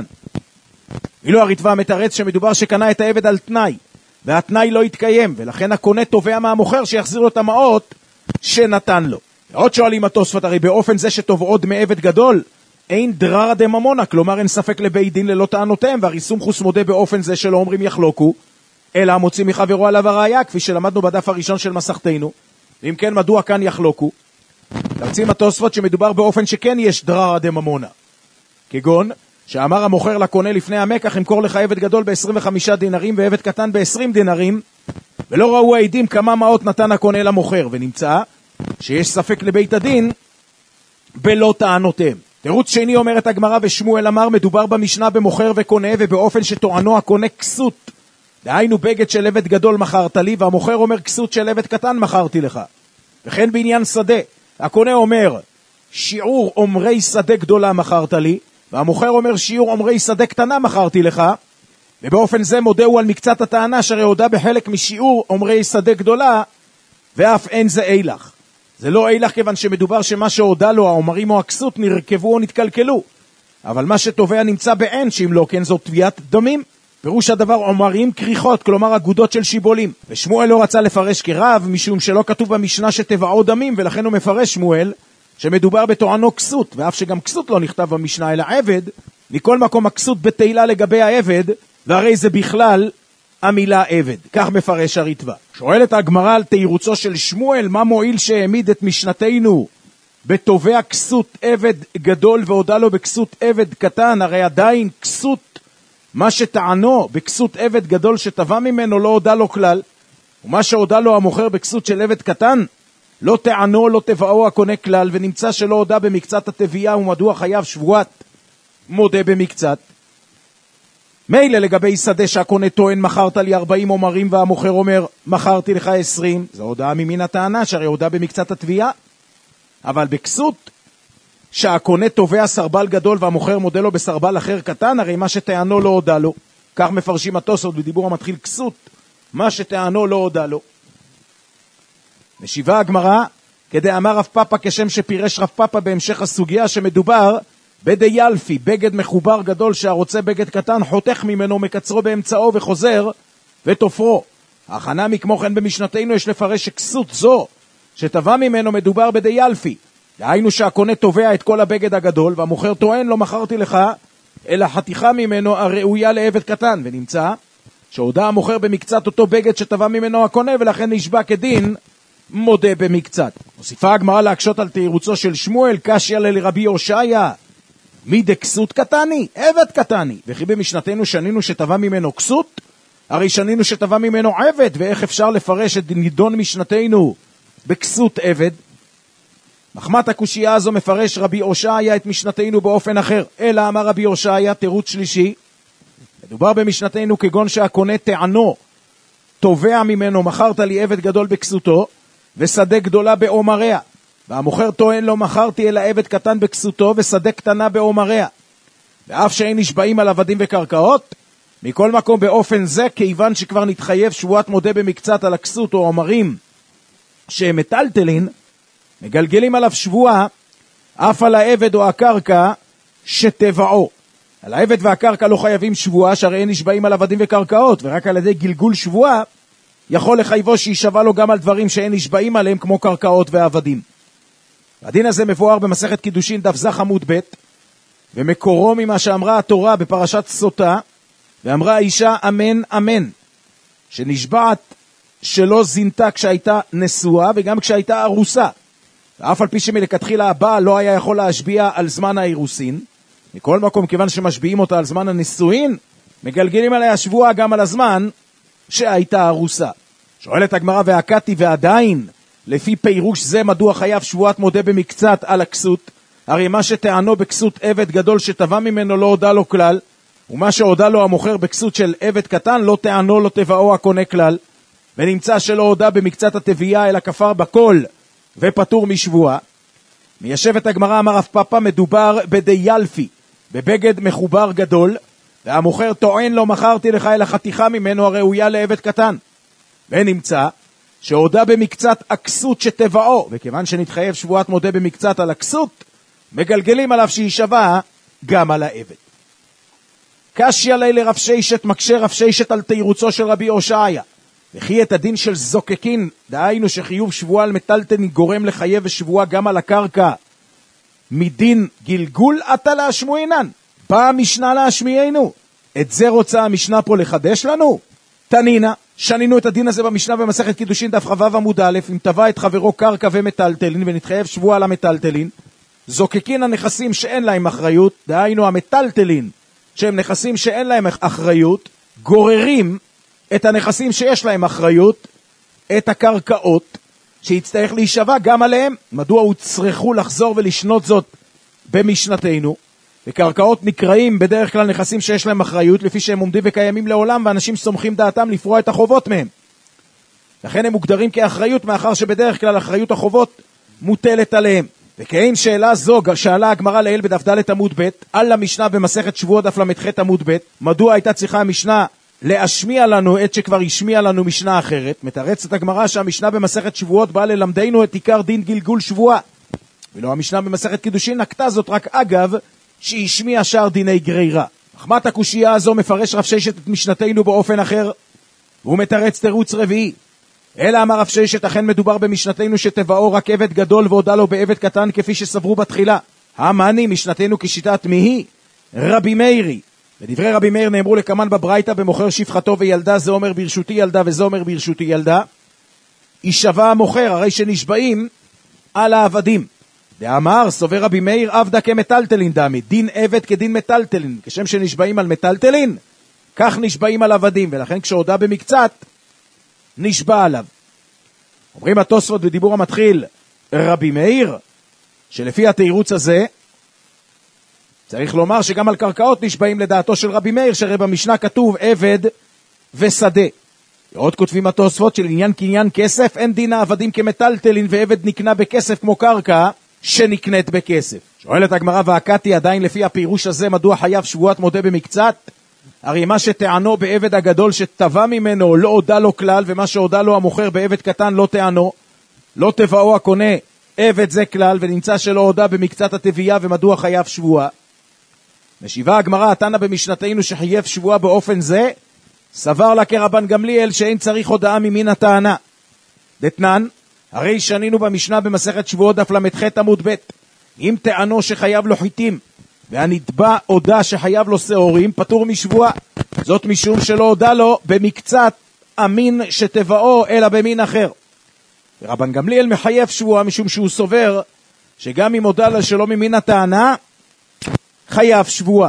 אילו הריטב"א מתרץ שמדובר שקנה את העבד על תנאי, והתנאי לא התקיים, ולכן הקונה תובע מהמוכר שיחזיר לו את המעות שנתן לו. עוד שואלים התוספות, הרי באופן זה שתובעו דמי עבד גדול, אין דררא דממונא, כלומר אין ספק לבית דין ללא טענותיהם, והריסום חוס מודה באופן זה שלא אומרים יחלוקו, אלא המוציא מחברו עליו הראיה, כפי שלמדנו בדף הראשון של מסכתנו. אם כן, מדוע כאן יחלוקו? תרצים התוספות שמדובר באופן שכן יש דררא דממונא, כגון שאמר המוכר לקונה לפני המקח, אמכור לך עבד גדול ב-עשרים וחמישה דינרים ועבד קטן ב-עשרים דינרים, ולא ראו העדים כמה מעות נתן הקונה למוכר, ונמצא שיש ספק לבית הדין בלא טענותיהם. תירוץ שני אומרת הגמרא, ושמואל אמר מדובר במשנה במוכר וקונה, ובאופן שטוענו הקונה כסות, דהיינו בגד של עבד גדול מכרת לי, והמוכר אומר כסות של עבד קטן מכרתי לך. וכן בעניין שדה, הקונה אומר שיעור עומרי שדה גדולה מכרת לי, והמוכר אומר שיעור עומרי שדה קטנה מכרתי לך, ובאופן זה מודעו על מקצת הטענה שהרי הודע בחלק משיעור עומרי שדה גדולה, ואף אין זה אילך. זה לא אילך כיוון שמדובר שמה שהודע לו, העומרים או הכסות, נרכבו או נתקלקלו. אבל מה שתובע נמצא בעין, שאם לא כן זו תביעת דמים. פירוש הדבר עומרים קריחות, כלומר אגודות של שיבולים. ושמואל לא רצה לפרש כרב, משום שלא כתוב במשנה שטבעו דמים, ולכן הוא מפרש שמואל שמדובר בתוענו כסות, ואף שגם כסות לא נכתב במשנה אלא עבד, מכל מקום הכסות בתהילה לגבי העבד, והרי זה בכלל המילה עבד. כך מפרש הריטב"א. שואלת הגמרא על תירוצו של שמואל, מה מועיל שהעמיד את משנתנו בתובע כסות עבד גדול והודע לו בכסות עבד קטן? הרי עדיין כסות, מה שטענו בכסות עבד גדול שטבע ממנו לא הודע לו כלל, ומה שהודע לו המוכר בכסות של עבד קטן לא טענו, לא טבעו הקונה כלל, ונמצא שלא הודע במקצת התביעה, ומדוע חייב שבועת מודה במקצת? מילא לגבי שדה שהקונה טוען מכרת לי ארבעים עומרים, והמוכר אומר מכרתי לך עשרים, זו הודעה ממין הטענה שהרי הודע במקצת התביעה. אבל בכסות שהקונה תובע סרבל גדול והמוכר מודה לו בסרבל אחר קטן, הרי מה שטענו לא הודע לו. כך מפרשים התוספות בדיבור המתחיל כסות, מה שטענו לא הודע לו. משיבה הגמרא, כדי אמר רב פאפא, כשם שפירש רב פאפא בהמשך הסוגיה, שמדובר בדיילפי, בגד מחובר גדול שהרוצה בגד קטן חותך ממנו, מקצרו באמצעו וחוזר ותופרו. הכנה מכמו כן במשנתנו יש לפרש שכסות זו שטבע ממנו מדובר בדיילפי, דהיינו שהקונה תובע את כל הבגד הגדול, והמוכר טוען לא מכרתי לך אלא חתיכה ממנו הראויה לעבד קטן, ונמצא שהודע המוכר במקצת אותו בגד שטבע ממנו הקונה, ולכן נשבע כדין מודה במקצת. מוסיפה הגמרא להקשות על תירוצו של שמואל, קשיא לרבי הושעיה, מי דכסות קטני? עבד קטני. וכי במשנתנו שנינו שטבע ממנו כסות? הרי שנינו שטבע ממנו עבד, ואיך אפשר לפרש את נידון משנתנו בכסות עבד? מחמת הקושייה הזו מפרש רבי הושעיה את משנתנו באופן אחר. אלא אמר רבי הושעיה, תירוץ שלישי, מדובר במשנתנו כגון שהקונה טענו תובע ממנו מכרת לי עבד גדול בכסותו ושדה גדולה בעומריה, והמוכר טוען לא מכרתי אלא עבד קטן בכסותו ושדה קטנה בעומריה, ואף שאין נשבעים על עבדים וקרקעות. מכל מקום באופן זה, כיוון שכבר נתחייב שבועת מודה במקצת על הכסות או עומרים שהם מטלטלין, מגלגלים עליו שבועה אף על העבד או הקרקע שטבעו. על העבד והקרקע לא חייבים שבועה, שהרי אין נשבעים על עבדים וקרקעות, ורק על ידי גלגול שבועה יכול לחייבו שישבע לו גם על דברים שאין נשבעים עליהם, כמו קרקעות ועבדים. הדין הזה מבואר במסכת קידושין דף ז עמוד ב', ומקורו ממה שאמרה התורה בפרשת סוטה, ואמרה האישה אמן אמן, שנשבעת שלא זינתה כשהייתה נשואה וגם כשהייתה ארוסה, ואף על פי שמלכתחילה הבעל לא היה יכול להשביע על זמן האירוסין, מכל מקום, כיוון שמשביעים אותה על זמן הנישואין, מגלגלים עליה שבועה גם על הזמן שהייתה ארוסה. שואלת הגמרא, והקתי ועדיין, לפי פירוש זה מדוע חייב שבועת מודה במקצת על הכסות? הרי מה שטענו בכסות עבד גדול שטבע ממנו לא הודע לו כלל, ומה שהודע לו המוכר בכסות של עבד קטן לא טענו לא טבעו הקונה כלל, ונמצא שלא הודע במקצת התביעה אלא כפר בכל ופטור משבועה. מיישבת הגמרא, אמר רב פאפא, מדובר בדיילפי, בבגד מחובר גדול, והמוכר טוען לו מכרתי לך אלא חתיכה ממנו הראויה לעבד קטן, ונמצא שהודע במקצת הכסות שטבעו, וכיוון שנתחייב שבועת מודה במקצת על הכסות, מגלגלים עליו שהיא שווה גם על העבד. קשיא לי לרב ששת, מקשה רב ששת על תירוצו של רבי הושעיה, וכי את הדין של זוקקין, דהיינו שחיוב שבועה על מטלטלין גורם לחייב שבועה גם על הקרקע, מדין גלגול עתה להשמועינן, באה המשנה להשמיענו. את זה רוצה המשנה פה לחדש לנו? תנינה, שנינו את הדין הזה במשנה במסכת קידושין דף חו"ב עמוד א', אם טבע את חברו קרקע ומטלטלין ונתחייב שבועה על המטלטלין, זוקקין הנכסים שאין להם אחריות, דהיינו המטלטלין שהם נכסים שאין להם אחריות, גוררים את הנכסים שיש להם אחריות, את הקרקעות שיצטרך להישבע גם עליהם. מדוע הוא צריכו לחזור ולשנות זאת במשנתנו? וקרקעות נקראים בדרך כלל נכסים שיש להם אחריות, לפי שהם עומדים וקיימים לעולם, ואנשים סומכים דעתם לפרוע את החובות מהם. לכן הם מוגדרים כאחריות, מאחר שבדרך כלל אחריות החובות מוטלת עליהם. וכאין שאלה זו שאלה הגמרא לעיל בדף ד' עמוד ב' על המשנה במסכת שבועות דף למ"ח עמוד ב', מדוע הייתה צריכה המשנה להשמיע לנו את שכבר השמיע לנו משנה אחרת? מתרצת הגמרא שהמשנה במסכת שבועות באה ללמדנו את עיקר דין גלגול שבועה, ולא המשנה במסכת קידושין נקטה זאת רק אגב שהשמיע שאר דיני גרירה. מחמת הקושייה הזו מפרש רב ששת את משנתנו באופן אחר, והוא מתרץ תירוץ רביעי. אלא אמר רב ששת, אכן מדובר במשנתנו שטבעו רק עבד גדול והודע לו בעבד קטן כפי שסברו בתחילה. המאני משנתנו כשיטת מיהי רבי מאירי. ודברי רבי מאיר נאמרו לכמן בברייתא, במוכר שפחתו וילדה, זה אומר ברשותי ילדה וזה אומר ברשותי ילדה, יישבע המוכר, הרי שנשבעים על העבדים. דאמר סובר רבי מאיר עבדה כמטלטלין דמי, דין עבד כדין מטלטלין, כשם שנשבעים על מטלטלין כך נשבעים על עבדים, ולכן כשהודע במקצת נשבע עליו. אומרים התוספות בדיבור המתחיל רבי מאיר, שלפי התירוץ הזה צריך לומר שגם על קרקעות נשבעים לדעתו של רבי מאיר, שהרי במשנה כתוב עבד ושדה. עוד כותבים התוספות שלעניין קניין כסף אין דין העבדים כמטלטלין, ועבד נקנה בכסף כמו קרקע שנקנית בכסף. שואלת הגמרא, והקתי עדיין לפי הפירוש הזה מדוע חייב שבועת מודה במקצת? הרי מה שטענו בעבד הגדול שטבע ממנו לא הודע לו כלל, ומה שהודע לו המוכר בעבד קטן לא טענו, לא טבעו הקונה עבד זה כלל, ונמצא שלא הודע במקצת התביעה, ומדוע חייב שבועה? משיבה הגמרא, התנא במשנתנו שחייב שבועה באופן זה, סבר לה כרבן גמליאל שאין צריך הודעה ממין הטענה. דתנן, הרי שנינו במשנה במסכת שבועות דף למ"ח עמוד ב', אם טענו שחייב לו חיטים, והנתבע הודע שחייב לו שעורים, פטור משבועה. זאת משום שלא הודע לו במקצת המין שטבעו, אלא במין אחר. ורבן גמליאל מחייב שבועה, משום שהוא סובר שגם אם הודע לו שלא ממין הטענה, חייב שבועה.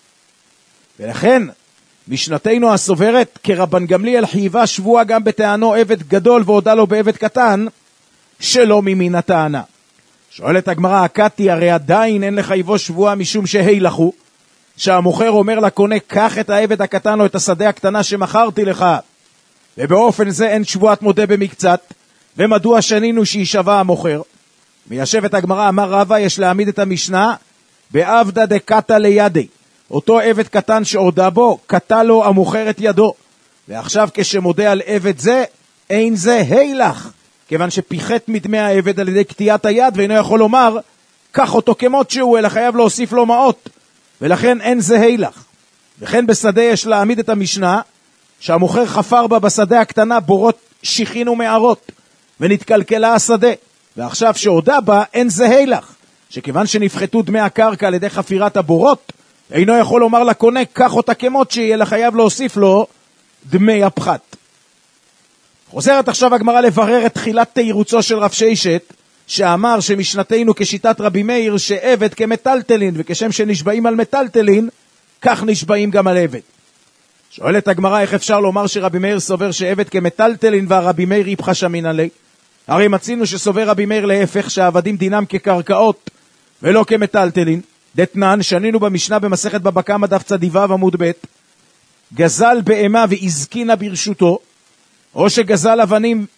ולכן משנתנו הסוברת כרבן גמליאל חייבה שבועה גם בטענו עבד גדול והודע לו בעבד קטן שלא ממין הטענה. שואלת הגמרא, הקתי, הרי עדיין אין לחייבו שבועה, משום שהילכו, שהמוכר אומר לקונה, קח את העבד הקטן או את השדה הקטנה שמכרתי לך, ובאופן זה אין שבועת מודה במקצת. ומדוע שנינו שישבע המוכר? מיישבת הגמרא, אמר רבא, יש להעמיד את המשנה בעבדה דקתה לידי, אותו עבד קטן שהודע בו, קטע לו המוכר את ידו, ועכשיו כשמודה על עבד זה, אין זה הילך, כיוון שפיחת מדמי העבד על ידי קטיעת היד, ואינו יכול לומר קח אותו כמות שהוא, אלא חייב להוסיף לו מעות, ולכן אין זה הילך. וכן בשדה יש להעמיד את המשנה שהמוכר חפר בה בשדה הקטנה בורות שיחין ומערות, ונתקלקלה השדה, ועכשיו שהודע בה אין זה הילך, שכיוון שנפחתו דמי הקרקע על ידי חפירת הבורות, אינו יכול לומר לקונה קח אותה כמות שהיא, אלא חייב להוסיף לו דמי הפחת. חוזרת עכשיו הגמרא לברר את תחילת תירוצו של רב ששת, שאמר שמשנתנו כשיטת רבי מאיר שעבד כמטלטלין, וכשם שנשבעים על מטלטלין, כך נשבעים גם על עבד. שואלת הגמרא, איך אפשר לומר שרבי מאיר סובר שעבד כמטלטלין והרבי מאיר איפכא שמינא ליה? הרי מצינו שסובר רבי מאיר להפך, שהעבדים דינם כקרקעות ולא כמטלטלין. דתנן, שנינו במשנה במסכת בבא קמא דף צדיו עמוד ב', גזל בהמה והזקינה ברשותו, או שגזל אבנים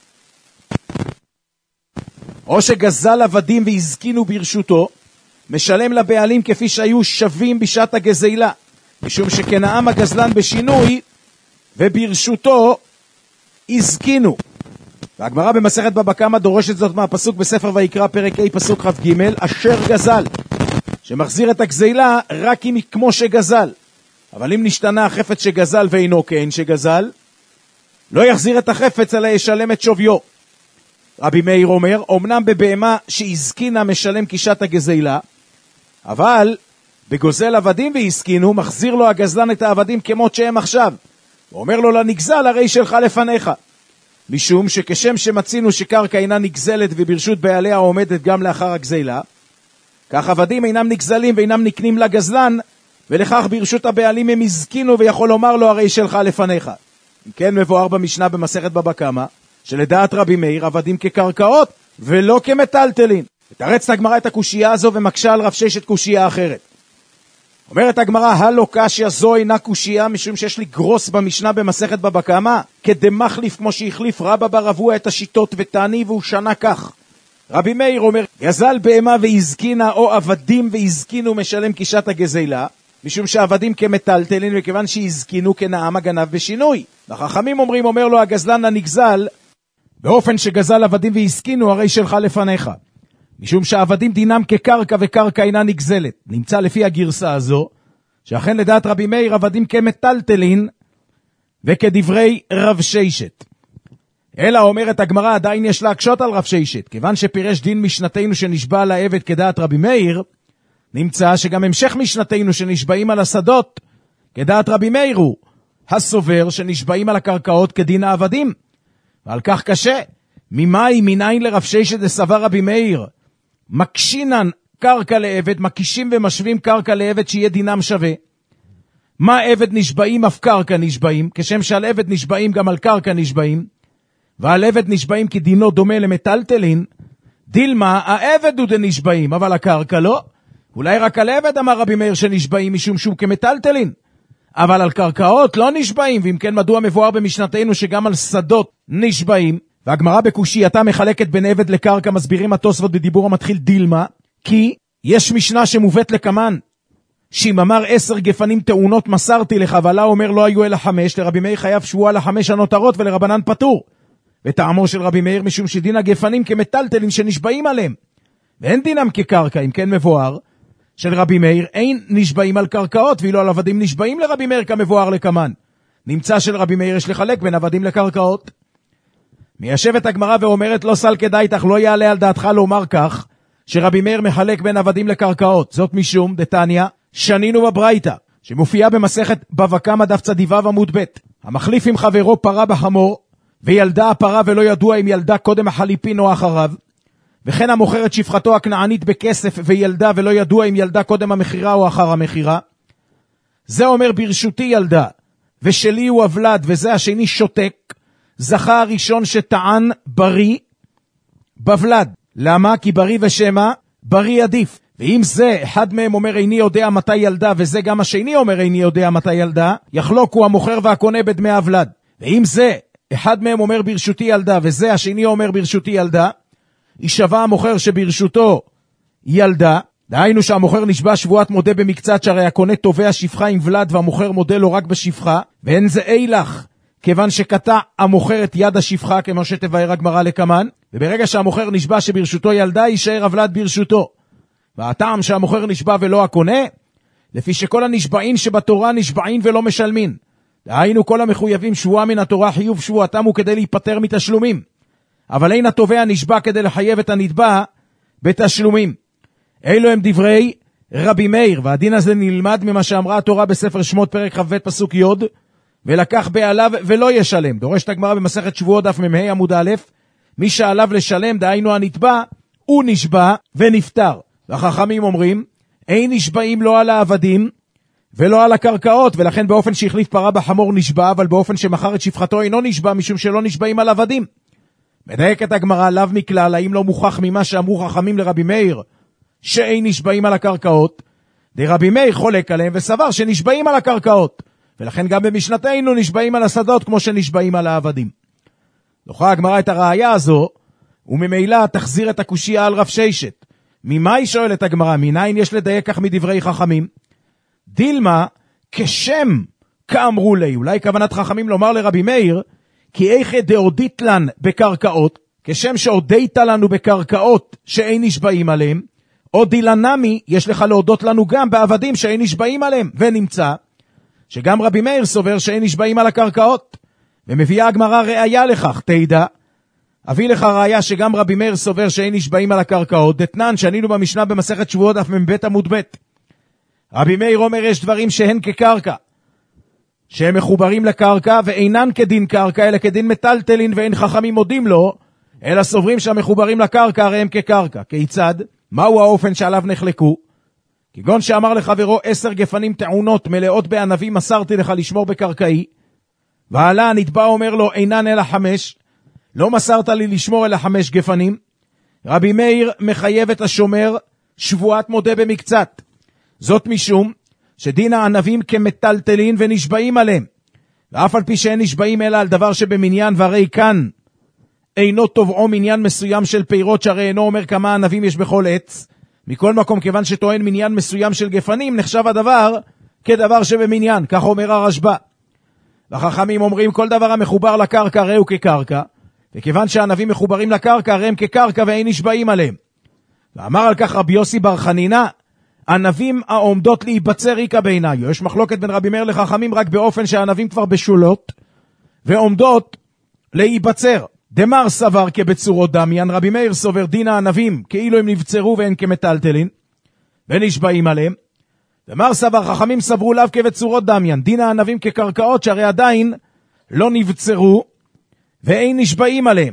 או שגזל עבדים והזקינו ברשותו, משלם לבעלים כפי שהיו שווים בשעת הגזילה, משום שכנעם הגזלן בשינוי וברשותו הזקינו. והגמרא במסכת בבא קמא דורשת זאת מהפסוק בספר ויקרא פרק ה' פסוק כ"ג, אשר גזל, שמחזיר את הגזילה רק אם כמו שגזל. אבל אם נשתנה החפץ שגזל ואינו כאין שגזל, לא יחזיר את החפץ אלא ישלם את שוויו. רבי מאיר אומר, אמנם בבהמה שהזקינה משלם קישת הגזילה, אבל בגוזל עבדים והזקינו מחזיר לו הגזלן את העבדים כמות שהם עכשיו, ואומר לו לנגזל הרי שלך לפניך, משום שכשם שמצינו שקרקע אינה נגזלת וברשות בעליה עומדת גם לאחר הגזילה, כך עבדים אינם נגזלים ואינם נקנים לגזלן, ולכך ברשות הבעלים הם הזקינו, ויכול לומר לו הרי שלך לפניך. כן מבואר במשנה במסכת בבא קמא, שלדעת רבי מאיר עבדים כקרקעות ולא כמטלטלין. תרץ הגמרא את הקושייה הזו ומקשה על רב ששת קושייה אחרת. אומרת הגמרא, הלא קשיא זו אינה קושייה, משום שיש לי גרוס במשנה במסכת בבא קמא, כדמחליף כמו שהחליף רבא בר רבוע את השיטות ותעני, והוא שנה כך. רבי מאיר אומר, גזל בהמה והזקינה או עבדים והזקינו משלם קישת הגזילה, משום שעבדים כמטלטלין, וכיוון שהזקינו כנעם הגנב בשינוי. והחכמים אומרים, אומר לו הגזלן הנגזל, באופן שגזל עבדים והזקינו הרי שלך לפניך, משום שהעבדים דינם כקרקע וקרקע אינה נגזלת. נמצא לפי הגרסה הזו, שאכן לדעת רבי מאיר עבדים כמטלטלין, וכדברי רב ששת. אלא אומרת הגמרא, עדיין יש להקשות על רב ששת, כיוון שפירש דין משנתנו שנשבע על העבד כדעת רבי מאיר, נמצא שגם המשך משנתנו שנשבעים על השדות, כדעת רבי מאיר הוא, הסובר שנשבעים על הקרקעות כדין העבדים. ועל כך קשה, ממאי מניין לרב ששת דסבר רבי מאיר, מקשינן קרקע לעבד, מקישים ומשווים קרקע לעבד שיהיה דינם שווה. מה עבד נשבעים אף קרקע נשבעים, כשם שעל עבד נשבעים גם על קרקע נשבעים, ועל עבד נשבעים כי דינו דומה למטלטלין, דילמה העבד הוא דנשבעים, אבל הקרקע לא. אולי רק על עבד אמר רבי מאיר שנשבעים משום שהוא כמטלטלין, אבל על קרקעות לא נשבעים, ואם כן מדוע מבואר במשנתנו שגם על שדות נשבעים? והגמרא בקושייתה מחלקת בין עבד לקרקע, מסבירים התוספות בדיבור המתחיל דילמה, כי יש משנה שמובאת לקמן, שאם אמר עשר גפנים טעונות מסרתי לך, ועלה אומר לא היו אלא חמש, לרבי מאיר חייב שבועה לחמש הנותרות ולרבנן פטור. וטעמו של רבי מאיר משום שדין הגפנים כמטלטלים שנשבעים עליהם, ואין דינם כקרקע. אם כן מבואר של רבי מאיר אין נשבעים על קרקעות, ואילו על עבדים נשבעים לרבי מאיר כמבואר לקמן. נמצא של רבי מאיר יש לחלק בין עבדים לקרקעות. מיישבת הגמרא ואומרת, לא סל כדאיתך, לא יעלה על דעתך לומר כך, שרבי מאיר מחלק בין עבדים לקרקעות. זאת משום, דתניא, שנינו בברייתא, שמופיעה במסכת בבא קמא דף צדיו עמוד ב', המחליף עם חברו פרה בחמור, וילדה הפרה ולא ידוע אם ילדה קודם החליפין או אחריו, וכן המוכר את שפחתו הכנענית בכסף וילדה ולא ידוע אם ילדה קודם המחירה או אחר המחירה. זה אומר ברשותי ילדה, ושלי הוא אבלד, וזה השני שותק. זכה הראשון שטען בריא בבלד. למה? כי בריא ושמה בריא עדיף. ואם זה אחד מהם אומר איני יודע מתי ילדה, וזה גם השני אומר איני יודע מתי ילדה, יחלוקו המוכר והקונה בדמי אבלד. ואם זה אחד מהם אומר ברשותי ילדה, וזה השני אומר ברשותי ילדה, יישבע המוכר שברשותו ילדה, דהיינו שהמוכר נשבע שבועת מודה במקצת, שהרי הקונה תובע שפחה עם ולד והמוכר מודה לו רק בשפחה, ואין זה אילך, כיוון שקטע המוכר את יד השפחה, כמו שתבאר הגמרא לקמן, וברגע שהמוכר נשבע שברשותו ילדה, יישאר הוולד ברשותו. והטעם שהמוכר נשבע ולא הקונה, לפי שכל הנשבעים שבתורה נשבעים ולא משלמים. דהיינו כל המחויבים שבועה מן התורה, חיוב שבועתם הוא כדי להיפטר מתשלומים. אבל אין התובע נשבע כדי לחייב את הנתבע בתשלומים. אלו הם דברי רבי מאיר, והדין הזה נלמד ממה שאמרה התורה בספר שמות פרק ח' פסוק י', ולקח בעליו ולא ישלם. דורשת הגמרא במסכת שבועות דף מ"ה עמוד א', מי שעליו לשלם, דהיינו הנתבע, הוא נשבע ונפטר. והחכמים אומרים, אין נשבעים לא על העבדים ולא על הקרקעות, ולכן באופן שהחליף פרה בחמור נשבע, אבל באופן שמכר את שפחתו אינו נשבע, משום שלא נשבעים על עבדים. מדייקת הגמרא, לאו מכלל, האם לא מוכח ממה שאמרו חכמים לרבי מאיר, שאין נשבעים על הקרקעות? דרבי מאיר חולק עליהם וסבר שנשבעים על הקרקעות, ולכן גם במשנתנו נשבעים על השדות כמו שנשבעים על העבדים. דוחה הגמרא את הראיה הזו, וממילא תחזיר את הקושיה על רב ששת. ממה היא שואלת הגמרא? מניין יש לדייק כך מדברי חכמים? דילמה כשם כאמרו לי, אולי כוונת חכמים לומר לרבי מאיר, כי איכה דאודית לן בקרקעות, כשם שהודית לנו בקרקעות שאין נשבעים עליהם, או דילנמי, יש לך להודות לנו גם בעבדים שאין נשבעים עליהם, ונמצא שגם רבי מאיר סובר שאין נשבעים על הקרקעות, ומביאה הגמרא ראיה לכך, תדע, אביא לך ראיה שגם רבי מאיר סובר שאין נשבעים על הקרקעות, דתנן שענינו במשנה במסכת שבועות דף מבית עמוד בית. רבי מאיר אומר יש דברים שהן כקרקע, שהם מחוברים לקרקע ואינן כדין קרקע, אלא כדין מטלטלין, ואין חכמים מודים לו, אלא סוברים שהמחוברים לקרקע הרי הם כקרקע. כיצד? מהו האופן שעליו נחלקו? כגון שאמר לחברו עשר גפנים טעונות מלאות בענבים מסרתי לך לשמור בקרקעי, ועלה הנתבע אומר לו אינן אלא חמש, לא מסרת לי לשמור אלא חמש גפנים. רבי מאיר מחייב את השומר שבועת מודה במקצת, זאת משום שדין הענבים כמטלטלין ונשבעים עליהם, ואף על פי שאין נשבעים אלא על דבר שבמניין, והרי כאן אינו תובעו מניין מסוים של פירות, שהרי אינו אומר כמה ענבים יש בכל עץ. מכל מקום, כיוון שטוען מניין מסוים של גפנים, נחשב הדבר כדבר שבמניין, כך אומר הרשב"א. והחכמים אומרים כל דבר המחובר לקרקע הרי הוא כקרקע, וכיוון שהענבים מחוברים לקרקע הרי הם כקרקע ואין נשבעים עליהם. ואמר על כך רבי יוסי בר חנינה, ענבים העומדות להיבצר איקה בעיניי. יש מחלוקת בין רבי מאיר לחכמים רק באופן שהענבים כבר בשולות ועומדות להיבצר. דמר סבר כבצורות דמיין, רבי מאיר סובר דין הענבים כאילו הם נבצרו ואין כמטלטלין ונשבעים עליהם. דמר סבר חכמים סברו לאו כבצורות דמיין, דין הענבים כקרקעות שהרי עדיין לא נבצרו ואין נשבעים עליהם.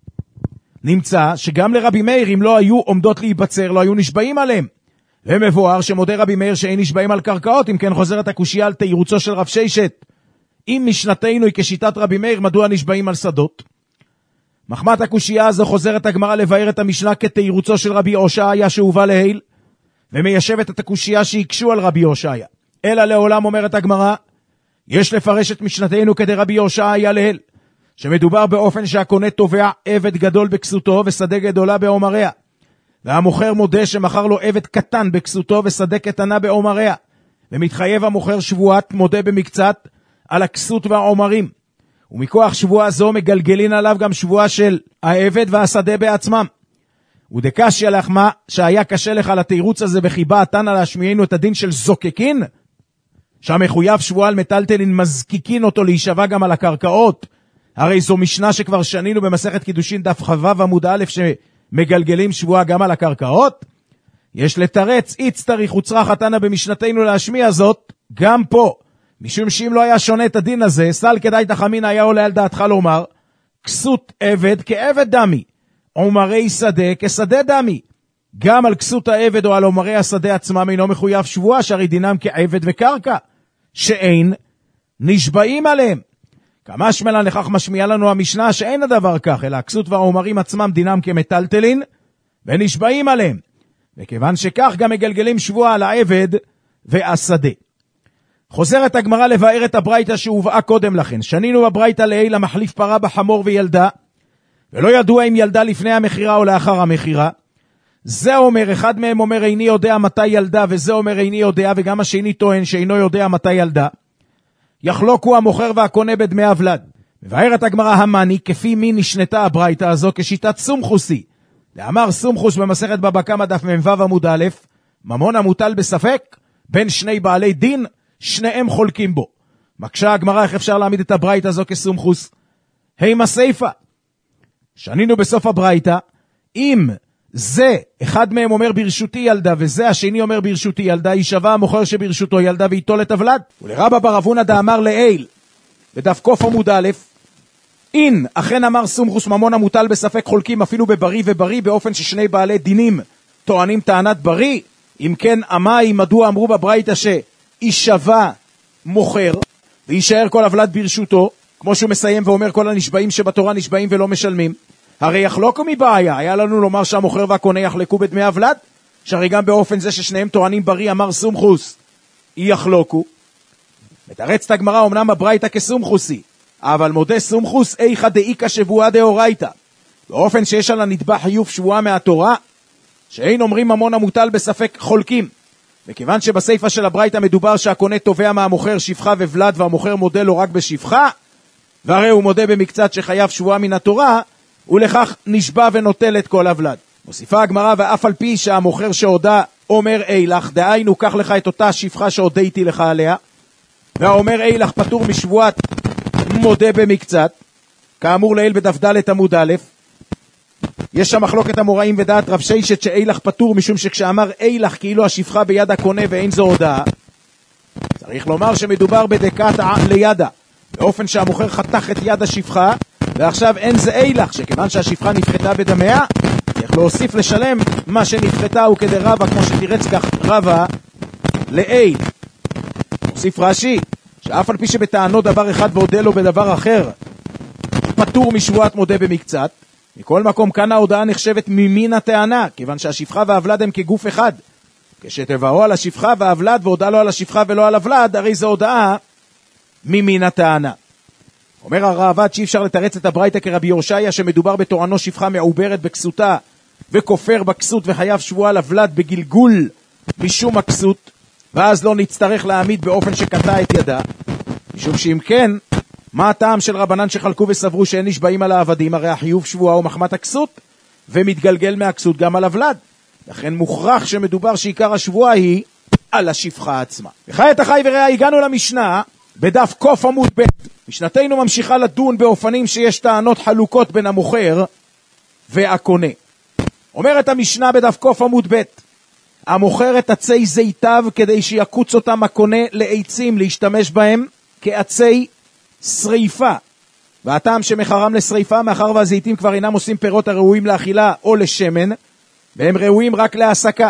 נמצא שגם לרבי מאיר אם לא היו עומדות להיבצר לא היו נשבעים עליהם, ומבואר שמודה רבי מאיר שאין נשבעים על קרקעות. אם כן חוזרת הקושיה על תירוצו של רב ששת, אם משנתנו היא כשיטת רבי מאיר, מדוע נשבעים על שדות? מחמת הקושיה הזו חוזרת הגמרא לבאר את המשנה כתירוצו של רבי הושעיה שהובא להיל, ומיישבת את הקושיה שהקשו על רבי הושעיה. אלא לעולם אומרת הגמרא, יש לפרש את משנתנו כדי רבי הושעיה להיל, שמדובר באופן שהקונה תובע עבד גדול בכסותו ושדה גדולה בעומריה, והמוכר מודה שמכר לו עבד קטן בכסותו ושדה קטנה בעומריה, ומתחייב המוכר שבועת מודה במקצת על הכסות והעומרים, ומכוח שבועה זו מגלגלין עליו גם שבועה של העבד והשדה בעצמם. ודקשיה לך מה שהיה קשה לך לתירוץ הזה בחיבה, תנא להשמיענו את הדין של זוקקין, שהמחויב שבועה על מטלטלין מזקיקין אותו להישבע גם על הקרקעות. הרי זו משנה שכבר שנינו במסכת קידושין דף חו"ב עמוד א' שמגלגלים שבועה גם על הקרקעות. יש לתרץ איץ תריך וצרח התנא במשנתנו להשמיע זאת גם פה, משום שאם לא היה שונה את הדין הזה, סל כדאי תחמין היה עולה על דעתך לומר, כסות עבד כעבד דמי, עומרי שדה כשדה דמי. גם על כסות העבד או על עומרי השדה עצמם אינו מחויב שבועה, שהרי דינם כעבד וקרקע, שאין נשבעים עליהם. כמה שמלה לכך משמיע לנו המשנה שאין הדבר כך, אלא הכסות והעומרים עצמם דינם כמטלטלין ונשבעים עליהם. וכיוון שכך גם מגלגלים שבועה על העבד והשדה. חוזרת הגמרא לבאר את הברייתא שהובאה קודם לכן. שנינו בברייתא לעיל המחליף פרה בחמור וילדה, ולא ידוע אם ילדה לפני המחירה או לאחר המחירה. זה אומר, אחד מהם אומר איני יודע מתי ילדה, וזה אומר איני יודע, וגם השני טוען שאינו יודע מתי ילדה. יחלוקו המוכר והקונה בדמי אבלד. מבארת הגמרא המני, כפי מי נשנתה הברייתא הזו כשיטת סומכוסי. לאמר סומכוס במסכת בבא קמא דף מ"ו עמוד א', ממון המוטל בספק בין שני בעלי דין, שניהם חולקים בו. מקשה הגמרא איך אפשר להעמיד את הברייתא הזו כסומכוס? הימה סייפה. שנינו בסוף הברייתא, אם זה אחד מהם אומר ברשותי ילדה וזה השני אומר ברשותי ילדה, יישבע המוכר שברשותו ילדה ויטול את אבלד. ולרבא בר אבונא דאמר לעיל בדף קוף עמוד א', אין, אכן אמר סומכוס ממון המוטל בספק חולקים אפילו בבריא ובריא, באופן ששני בעלי דינים טוענים טענת בריא. אם כן, אמי, מדוע אמרו בברייתא שישבה מוכר וישאר כל הבלד ברשותו, כמו שהוא מסיים ואומר כל הנשבעים שבתורה נשבעים ולא משלמים? הרי יחלוקו מבעיה, היה לנו לומר שהמוכר והקונה יחלקו בדמי הבלד, שהרי גם באופן זה ששניהם טוענים בריא אמר סומכוס יחלוקו. מתרצת הגמרא, אמנם הברייתא כסומכוסי, אבל מודה סומכוס איכא דאיכא שבועה דאורייתא, באופן שיש על הנטבע חיוב שבועה מהתורה, שאין אומרים ממון המוטל בספק חולקים, וכיוון שבסייפה של הברייתא מדובר שהקונה תובע מהמוכר שפחה ובלד, והמוכר מודה לו רק בשפחה, והרי הוא מודה במקצת שחייב שבועה מן התורה, ולכך נשבע ונוטל את כל הבלד. מוסיפה הגמרא, ואף על פי שהמוכר שהודה אומר אילך, דהיינו קח לך את אותה שפחה שהודיתי לך עליה, והאומר אילך פטור משבועת מודה במקצת, כאמור לעיל בדף ד' עמוד א'. יש שם מחלוקת המוראים ודעת רב ששת שאילך פטור, משום שכשאמר אילך כאילו השפחה ביד הקונה ואין זו הודעה, צריך לומר שמדובר בדקת לידה, באופן שהמוכר חתך את יד השפחה, ועכשיו אין זה אילך, שכיוון שהשפחה נפחתה בדמיה, צריך להוסיף לשלם מה שנפחתה, הוא כדי רבה, כמו שתירץ כך רבה לאיל. מוסיף רש"י, שאף על פי שבטענו דבר אחד והודה לו בדבר אחר, פטור משבועת מודה במקצת, מכל מקום כאן ההודעה נחשבת ממין הטענה, כיוון שהשפחה והבלד הם כגוף אחד. כשתבואו על השפחה והבלד והודע לו על השפחה ולא על הבלד, הרי זו הודעה ממין הטענה. אומר הראב"ד שאי אפשר לתרץ את הברייתא כרבי יושעיה, שמדובר בתורנו שפחה מעוברת בכסותה וכופר בכסות וחייב שבועה לבלד בגלגול משום הכסות, ואז לא נצטרך להעמיד באופן שקטע את ידה, משום שאם כן, מה הטעם של רבנן שחלקו וסברו שאין נשבעים על העבדים? הרי החיוב שבועה הוא מחמת הכסות, ומתגלגל מהכסות גם על הבלד. לכן מוכרח שמדובר שעיקר השבועה היא על השפחה עצמה. וחיית החי וראה, הגענו למשנה בדף קוף עמוד ב'. משנתנו ממשיכה לדון באופנים שיש טענות חלוקות בין המוכר והקונה. אומרת המשנה בדף קוף עמוד ב', המוכר את עצי זיתיו כדי שיקוץ אותם הקונה לעצים להשתמש בהם כעצי שריפה, והטעם שמחרם לשריפה מאחר והזיתים כבר אינם עושים פירות הראויים לאכילה או לשמן, והם ראויים רק להעסקה,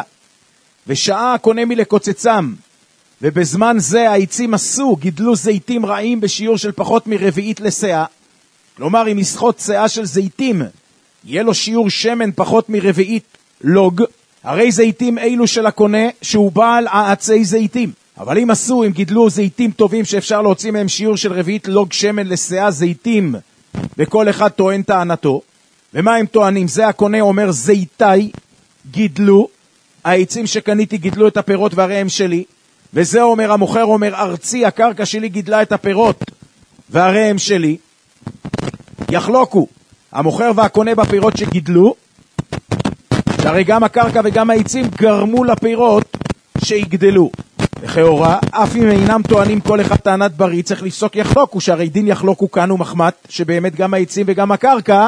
ושעה הקונה מלקוצצם, ובזמן זה העצים עשו, גידלו זיתים רעים בשיעור של פחות מרביעית לשאה, כלומר אם יסחוט שאה של זיתים יהיה לו שיעור שמן פחות מרביעית לוג, הרי זיתים אלו של הקונה שהוא בעל עצי זיתים. אבל אם עשו, אם גידלו זיתים טובים שאפשר להוציא מהם שיעור של רביעית לוג שמן לשאה זיתים, וכל אחד טוען טענתו. ומה הם טוענים? זה הקונה אומר זיתי גידלו, העצים שקניתי גידלו את הפירות והרי הם שלי, וזה אומר המוכר אומר ארצי הקרקע שלי גידלה את הפירות והרי הם שלי. יחלוקו המוכר והקונה בפירות שגידלו, שהרי גם הקרקע וגם העצים גרמו לפירות שיגדלו. לכאורה, אף אם אינם טוענים כל אחד טענת בריא, צריך לפסוק יחלוקו, שהרי דין יחלוקו כאן הוא מחמת, שבאמת גם העצים וגם הקרקע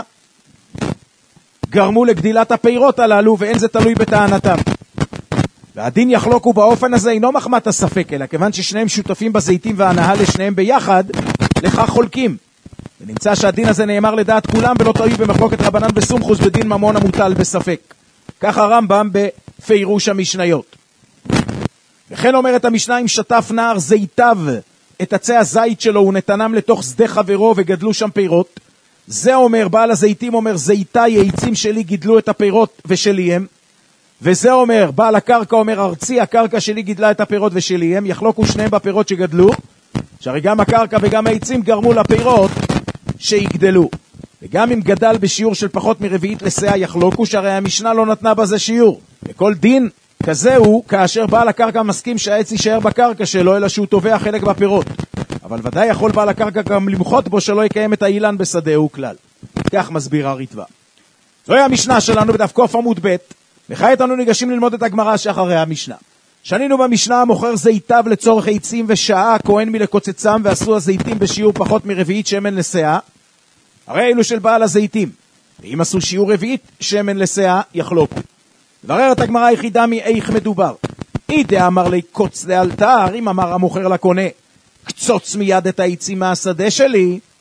גרמו לגדילת הפירות הללו, ואין זה תלוי בטענתם. והדין יחלוקו באופן הזה אינו מחמת הספק, אלא כיוון ששניהם שותפים בזיתים והנהל לשניהם ביחד, לכך חולקים. ונמצא שהדין הזה נאמר לדעת כולם, ולא תלוי במחלוקת רבנן בסומכוס בדין ממון המוטל בספק. כך הרמב"ם בפירוש המשניות. וכן אומרת המשנה, אם שטף נער זיתיו את עצי הזית שלו ונתנם לתוך שדה חברו וגדלו שם פירות, זה אומר, בעל הזיתים אומר זיתי העצים שלי גידלו את הפירות ושלי הם, וזה אומר, בעל הקרקע אומר ארצי הקרקע שלי גידלה את הפירות ושלי הם, יחלוקו שניהם בפירות שגדלו, שהרי גם הקרקע וגם העצים גרמו לפירות שיגדלו. וגם אם גדל בשיעור של פחות מרביעית לשאה יחלוקו, שהרי המשנה לא נתנה בזה שיעור. וכל דין כזה הוא כאשר בעל הקרקע מסכים שהעץ יישאר בקרקע שלו, אלא שהוא תובע חלק בפירות. אבל ודאי יכול בעל הקרקע גם למחות בו שלא יקיים את האילן בשדהו כלל. כך מסביר הריטב"א. זוהי המשנה שלנו בדף קוף עמוד ב'. וכעת אנו ניגשים ללמוד את הגמרא שאחרי המשנה. שנינו במשנה, המוכר זיתיו לצורך עצים ושעה הכהן מלקוצצם, ועשו הזיתים בשיעור פחות מרביעית שמן לשאה, הרי אלו של בעל הזיתים. ואם עשו שיעור רביעית שמן לשאה יחלוקו. לברר את הגמרא היחידה מאיך מדובר. אידה אמר לי קוץ לאלתר, אם אמר המוכר לקונה קצוץ מיד את העצים מהשדה שלי,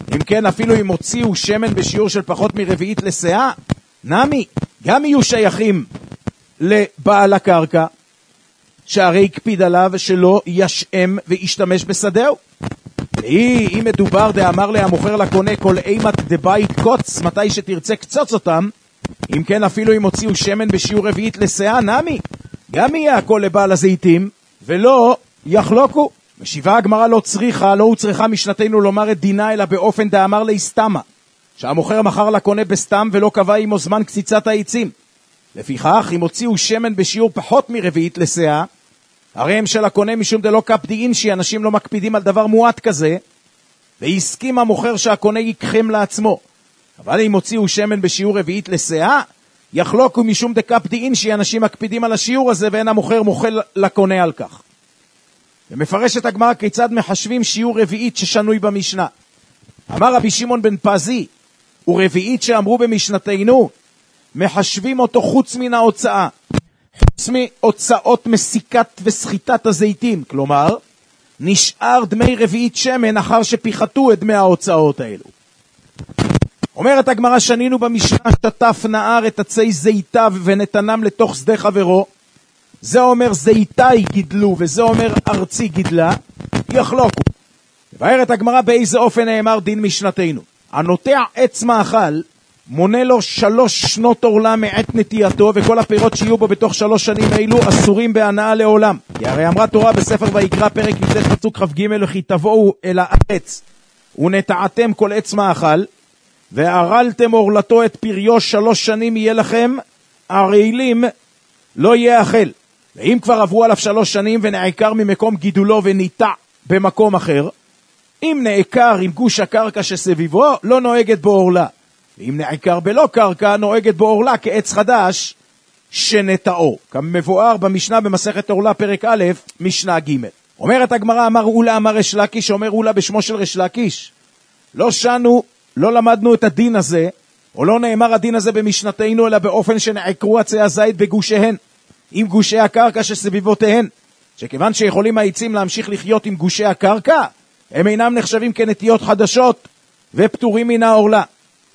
אם כן, אפילו אם הוציאו שמן בשיעור של פחות מרביעית לסאה, נמי, גם יהיו שייכים לבעל הקרקע, שהרי הקפיד עליו שלא ישם וישתמש בשדהו. והיא, אם מדובר דאמר לה המוכר לקונה כל אימת דבית קוץ, מתי שתרצה קצוץ אותם, אם כן, אפילו אם הוציאו שמן בשיעור רביעית לסאה, נמי, גם יהיה הכל לבעל הזיתים, ולא יחלוקו. משיבה הגמרא לא צריכה, לא הוא צריכה משנתנו לומר את דינה, אלא באופן דאמר להסתמה, שהמוכר מכר לקונה בסתם ולא קבע עמו זמן קציצת העצים. לפיכך, אם הוציאו שמן בשיעור פחות מרביעית לסאה, הרי הם של הקונה משום דלא קפדיין, שאנשים לא מקפידים על דבר מועט כזה, והסכים המוכר שהקונה יקחם לעצמו. אבל אם הוציאו שמן בשיעור רביעית לסאה, יחלוקו משום דקפדיין, שאנשים מקפידים על השיעור הזה, ואין המוכר מוכל לקונה על כך. ומפרשת הגמרא כיצד מחשבים שיעור רביעית ששנוי במשנה. אמר רבי שמעון בן פזי, ורביעית שאמרו במשנתנו, מחשבים אותו חוץ מן ההוצאה, חוץ מהוצאות מסיקת וסחיטת הזיתים, כלומר, נשאר דמי רביעית שמן אחר שפיחתו את דמי ההוצאות האלו. אומרת הגמרא, שנינו במשנה שטף נער את עצי זיתיו ונתנם לתוך שדה חברו, זה אומר זיתי גידלו וזה אומר ארצי גידלה, יחלוקו. ובארת הגמרא באיזה אופן נאמר דין משנתנו. הנוטע עץ מאכל מונה לו שלוש שנות עורלה מעת נטייתו, וכל הפירות שיהיו בו בתוך שלוש שנים אילו אסורים בהנאה לעולם. כי הרי אמרה תורה בספר ויקרא פרק י"ט פסוק כ"ג, וכי תבואו אל הארץ ונטעתם כל עץ מאכל והרלתם עורלתו את פריו שלוש שנים, יהיה לכם ערלים לא יהיה אכל. ואם כבר עברו עליו שלוש שנים ונעקר ממקום גידולו וניטע במקום אחר, אם נעקר עם גוש הקרקע שסביבו, לא נוהגת בו עורלה. ואם נעקר בלא קרקע, נוהגת בו עורלה כעץ חדש שנטעו. כמבואר במשנה במסכת עורלה פרק א', משנה ג'. אומרת הגמרא, אמר אולה אמר רש לקיש, אומר אולה בשמו של רש לקיש, לא שנו, לא למדנו את הדין הזה, או לא נאמר הדין הזה במשנתנו, אלא באופן שנעקרו עצי הזית בגושיהן, עם גושי הקרקע שסביבותיהן, שכיוון שיכולים העצים להמשיך לחיות עם גושי הקרקע, הם אינם נחשבים כנטיות חדשות ופטורים מן העורלה.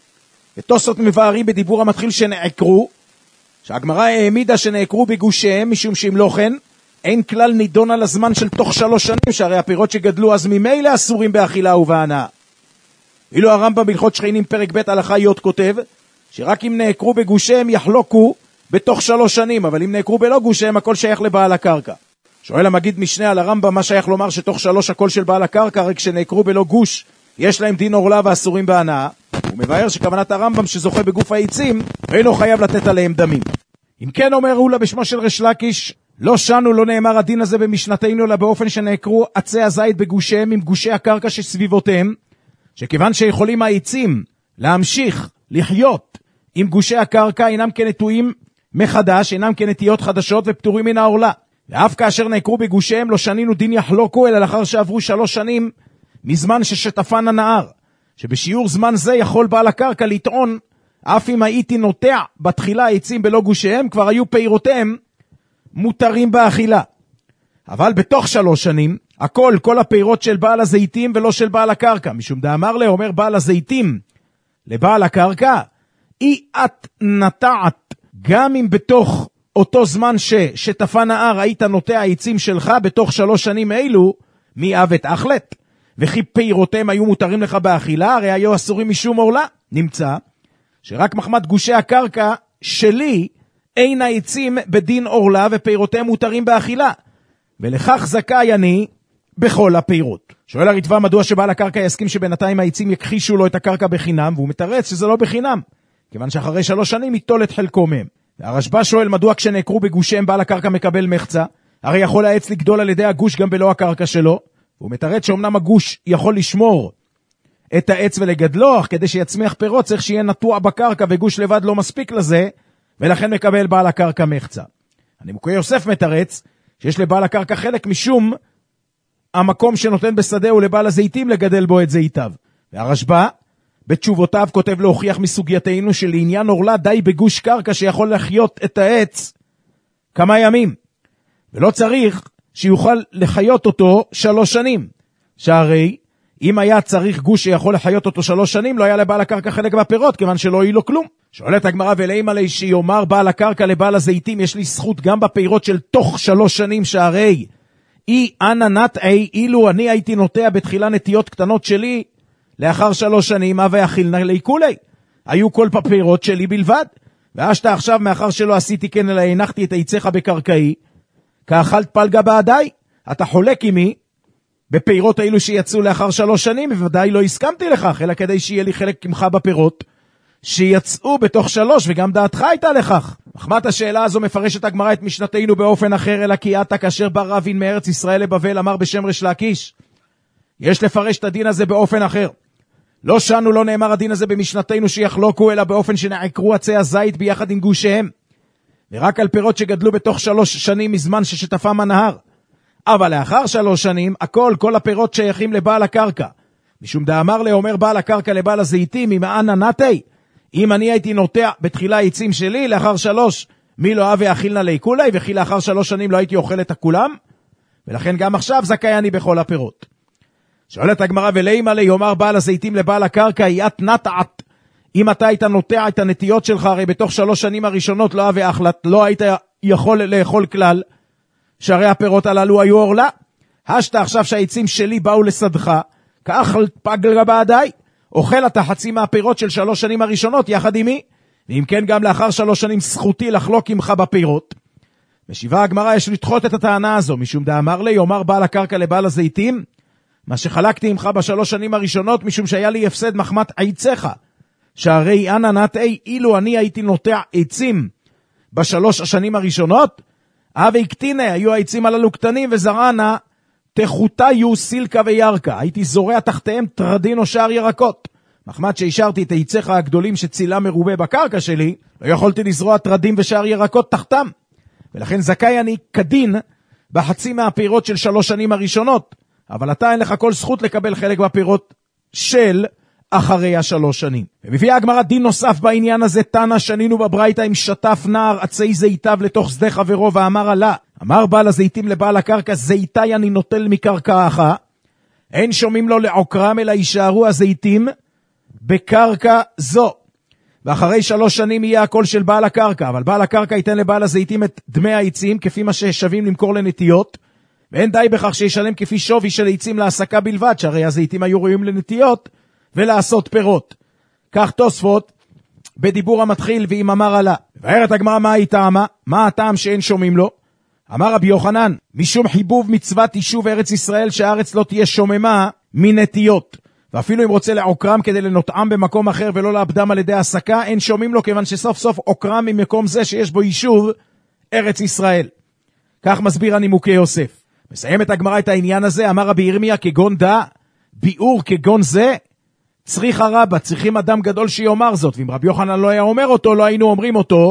ותוספות מבארי בדיבור המתחיל שנעקרו, שהגמרא העמידה שנעקרו בגושיהם, משום שאם לא כן, אין כלל נידון על הזמן של תוך שלוש שנים, שהרי הפירות שגדלו אז ממילא אסורים באכילה ובהנאה. אילו הרמב"ם בהלכות שכנים פרק ב' הלכה י' כותב, שרק אם נעקרו בגושיהם יחלוקו בתוך שלוש שנים, אבל אם נעקרו בלא גושיהם הכל שייך לבעל הקרקע. שואל המגיד משנה על הרמב"ם, מה שייך לומר שתוך שלוש הכל של בעל הקרקע, רק כשנעקרו בלא גוש יש להם דין עורלה ואסורים בהנאה. הוא מבאר שכוונת הרמב"ם שזוכה בגוף העצים אינו חייב לתת עליהם דמים. אם כן, אומר אולה בשמו של רש לקיש, לא שנו, לא נאמר הדין הזה במשנתנו, אלא באופן שנעקרו עצי הזית בגושיהם עם גושי הקרקע שסביבותיהם, שכיוון שיכולים העצים להמשיך לחיות עם גושי הקרקע, אינם כנטועים מחדש, אינם כנטיות חדשות ופטורים מן העורלה. ואף כאשר נעקרו בגושיהם לא שנינו דין יחלוקו, אלא לאחר שעברו שלוש שנים מזמן ששטפן הנהר, שבשיעור זמן זה יכול בעל הקרקע לטעון, אף אם הייתי נוטע בתחילה עצים בלא גושיהם, כבר היו פירותיהם מותרים באכילה. אבל בתוך שלוש שנים, הכל, כל הפירות של בעל הזיתים ולא של בעל הקרקע, משום דאמר לה, אומר בעל הזיתים לבעל הקרקע, אי את נטעת, גם אם בתוך אותו זמן ששטפה נהר היית נוטע עצים שלך בתוך שלוש שנים אלו, מי אבת אחלט, וכי פירותיהם היו מותרים לך באכילה, הרי היו אסורים משום עורלה. נמצא שרק מחמת גושי הקרקע שלי אין העצים בדין עורלה ופירותיהם מותרים באכילה, ולכך זכאי אני בכל הפירות. שואל הרטב"א, מדוע שבעל הקרקע יסכים שבינתיים העצים יכחישו לו את הקרקע בחינם, והוא מתרץ שזה לא בחינם, כיוון שאחרי שלוש שנים ייטול את חלקו מהם. הרשב"א שואל, מדוע כשנעקרו בגושיהם בעל הקרקע מקבל מחצה, הרי יכול העץ לגדול על ידי הגוש גם בלא הקרקע שלו, והוא מתרץ שאומנם הגוש יכול לשמור את העץ ולגדלו, אך כדי שיצמיח פירות צריך שיהיה נטוע בקרקע, וגוש לבד לא מספיק לזה, ולכן מקבל בעל הקרקע מחצה. הנימוקי יוסף מתרץ שיש לבעל הקרקע חלק משום המקום שנותן בשדהו לבעל הזיתים לגדל בו את זיתיו. והרשב"א בתשובותיו כותב להוכיח מסוגייתנו שלעניין עורלה די בגוש קרקע שיכול לחיות את העץ כמה ימים, ולא צריך שיוכל לחיות אותו שלוש שנים, שהרי אם היה צריך גוש שיכול לחיות אותו שלוש שנים, לא היה לבעל הקרקע חלק בפירות, כיוון שלא יהיה לו כלום. שואלת הגמרא, ולאם עלי שיאמר בעל הקרקע לבעל הזיתים, יש לי זכות גם בפירות של תוך שלוש שנים, שהרי אי אנא נטעי, אילו אני הייתי נוטע בתחילה נטיות קטנות שלי, לאחר שלוש שנים, אבי אכילנה לי כולי. היו כל הפירות שלי בלבד. ואשתה עכשיו, מאחר שלא עשיתי כן, אלא הנחתי את עיציך בקרקעי, כאכלת פלגה בעדיי. אתה חולק עמי, בפירות האלו שיצאו לאחר שלוש שנים, בוודאי לא הסכמתי לכך, אלא כדי שיהיה לי חלק כמך בפירות, שיצאו בתוך שלוש, וגם דעתך הייתה לכך. מחמת השאלה הזו מפרשת הגמרא את משנתנו באופן אחר, אלא כי עתה כאשר בא רבין מארץ ישראל לבבל, אמר בשם ריש לקיש. יש לפרש את הדין הזה באופן אחר. לא שנו, לא נאמר הדין הזה במשנתנו שיחלוקו, אלא באופן שנעקרו עצי הזית ביחד עם גושיהם, ורק על פירות שגדלו בתוך שלוש שנים מזמן ששטפם הנהר. אבל לאחר שלוש שנים, הכל, כל הפירות שייכים לבעל הקרקע. משום דאמר לאומר בעל הקרקע לבעל הזיתים, אם אנא נטעי, אם אני הייתי נוטע בתחילה עצים שלי, לאחר שלוש, מי לא אבי אכילנה לי כולי, וכי לאחר שלוש שנים לא הייתי אוכל את הכולם, ולכן גם עכשיו זכאי אני בכל הפירות. שואלת הגמרא, ולאם עלי יאמר בעל הזיתים לבעל הקרקע, היית נטעת, אם אתה היית נוטע את הנטיות שלך, הרי בתוך שלוש שנים הראשונות לא אבי אכלת, לא היית יכול לאכול כלל, שהרי הפירות הללו היו אורלה. השתה עכשיו שהעצים שלי באו לסדך, כאכל פגל בעדיי, אוכל אתה חצי מהפירות של שלוש שנים הראשונות יחד עמי, ואם כן גם לאחר שלוש שנים זכותי לחלוק עמך בפירות. משיבה הגמרא, יש לדחות את הטענה הזו, משום דאמר לי, יאמר בעל הקרקע לבעל הזיתים, מה שחלקתי עמך בשלוש שנים הראשונות, משום שהיה לי הפסד מחמת עיציך, שהרי אנא נטעי, אילו אני הייתי נוטע עצים בשלוש השנים הראשונות, אבי קטינה, היו העצים הללו קטנים, וזרענה תחותיו סילקה וירקה, הייתי זורע תחתיהם טרדין או שער ירקות. מחמת שהשארתי את העציך הגדולים שצילה מרובה בקרקע שלי, לא יכולתי לזרוע טרדים ושער ירקות תחתם, ולכן זכאי אני כדין בחצי מהפירות של שלוש שנים הראשונות, אבל אתה אין לך כל זכות לקבל חלק בפירות של אחרי השלוש שנים. ומביאה הגמרא דין נוסף בעניין הזה, תנא שנינו בברייתא, אם שטף נער עצי זיתיו לתוך שדה חברו ואמר עלה, אמר בעל הזיתים לבעל הקרקע, זיתי אני נוטל מקרקעך, אין שומעים לו לעוקרם, אלא יישארו הזיתים בקרקע זו, ואחרי שלוש שנים יהיה הכל של בעל הקרקע, אבל בעל הקרקע ייתן לבעל הזיתים את דמי העצים, כפי מה ששווים למכור לנטיות, ואין די בכך שישלם כפי שווי של עצים להעסקה בלבד, שהרי הזיתים היו ראויים לנטיות ולעשות פירות. כך תוספות בדיבור המתחיל, ואם אמר עלה. ובארת הגמרא, מה הייתה מה? מה הטעם שאין שומעים לו? אמר רבי יוחנן, משום חיבוב מצוות יישוב ארץ ישראל, שהארץ לא תהיה שוממה מנטיות. ואפילו אם רוצה לעוקרם כדי לנוטעם במקום אחר ולא לאבדם על ידי העסקה, אין שומעים לו, כיוון שסוף סוף עוקרם ממקום זה שיש בו יישוב ארץ ישראל. כך מסביר הנימוקי יוסף. מסיים את הגמרא את העניין הזה, אמר רבי ירמיה, כגון דא, ביאור כגון זה, צריך הרבה, צריכים אדם גדול שיאמר זאת, ואם רבי יוחנן לא היה אומר אותו, לא היינו אומרים אותו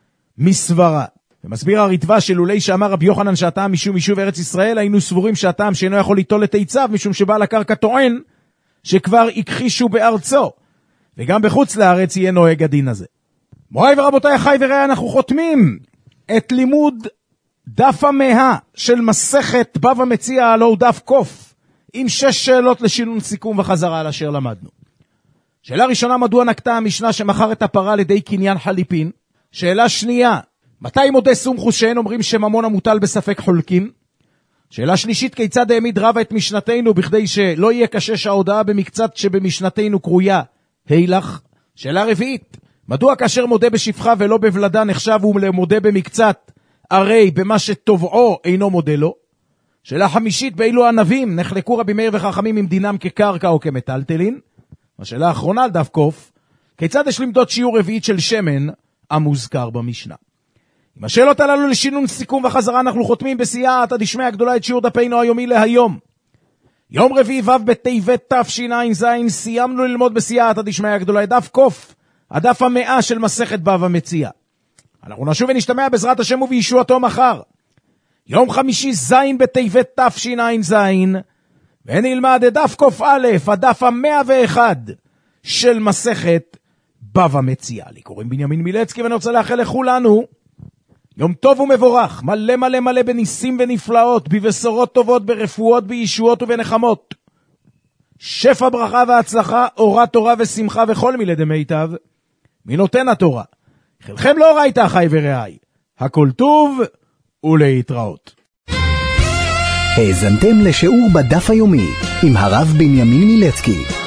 מסברה. ומסביר הרטב"א שלולי שאמר רבי יוחנן שהטעם משום יישוב ארץ ישראל, היינו סבורים שהטעם שאינו יכול ליטול את עציו, משום שבעל הקרקע טוען שכבר הכחישו בארצו, וגם בחוץ לארץ יהיה נוהג הדין הזה. מוריי ורבותיי, חי וראה, אנחנו חותמים את לימוד דף המאה של מסכת בבא מציעא, הלוא הוא דף קוף, עם שש שאלות לשינון סיכום וחזרה על אשר למדנו. שאלה ראשונה, מדוע נקטה המשנה שמכר את הפרה לידי קניין חליפין? שאלה שנייה, מתי מודה סומכוס שאין אומרים שממון המוטל בספק חולקים? שאלה שלישית, כיצד העמיד רבא את משנתנו בכדי שלא יהיה קשה שההודעה במקצת שבמשנתנו קרויה הילך? שאלה רביעית, מדוע כאשר מודה בשפחה ולא בבלדה נחשב הוא למודה במקצת, הרי במה שטובעו אינו מודה לו? שאלה חמישית, באילו ענבים נחלקו רבי מאיר וחכמים עם דינם כקרקע או כמטלטלין? השאלה האחרונה על דף קוף, כיצד יש למדוד שיעור רביעית של שמן המוזכר במשנה? עם השאלות הללו לשינון סיכום וחזרה אנחנו חותמים בסייעתא דשמיא הגדולה את שיעור דפינו היומי להיום. יום רביעי ו' בטבת תשע"ז, סיימנו ללמוד בסייעתא דשמיא הגדולה את דף קוף, הדף המאה של מסכת בבא מציעא. אנחנו נשוב ונשתמע בעזרת השם ובישועתו מחר, יום חמישי ז' בטבת תשע"ז, ונלמד את דף קוף א', הדף המאה ואחד של מסכת בבא מציעא. לי קוראים בנימין מילצקי, ואני רוצה לאחל לכולנו יום טוב ומבורך, מלא מלא מלא בניסים ונפלאות, בבשורות טובות, ברפואות, בישועות ובנחמות. שפע ברכה והצלחה, אורה תורה ושמחה וכל מילי דמיטב, מנותן התורה. חלכם לא ראית חי ורעי, הכל טוב ולהתראות. האזנתם לשיעור בדף היומי עם הרב בנימין מילצקי.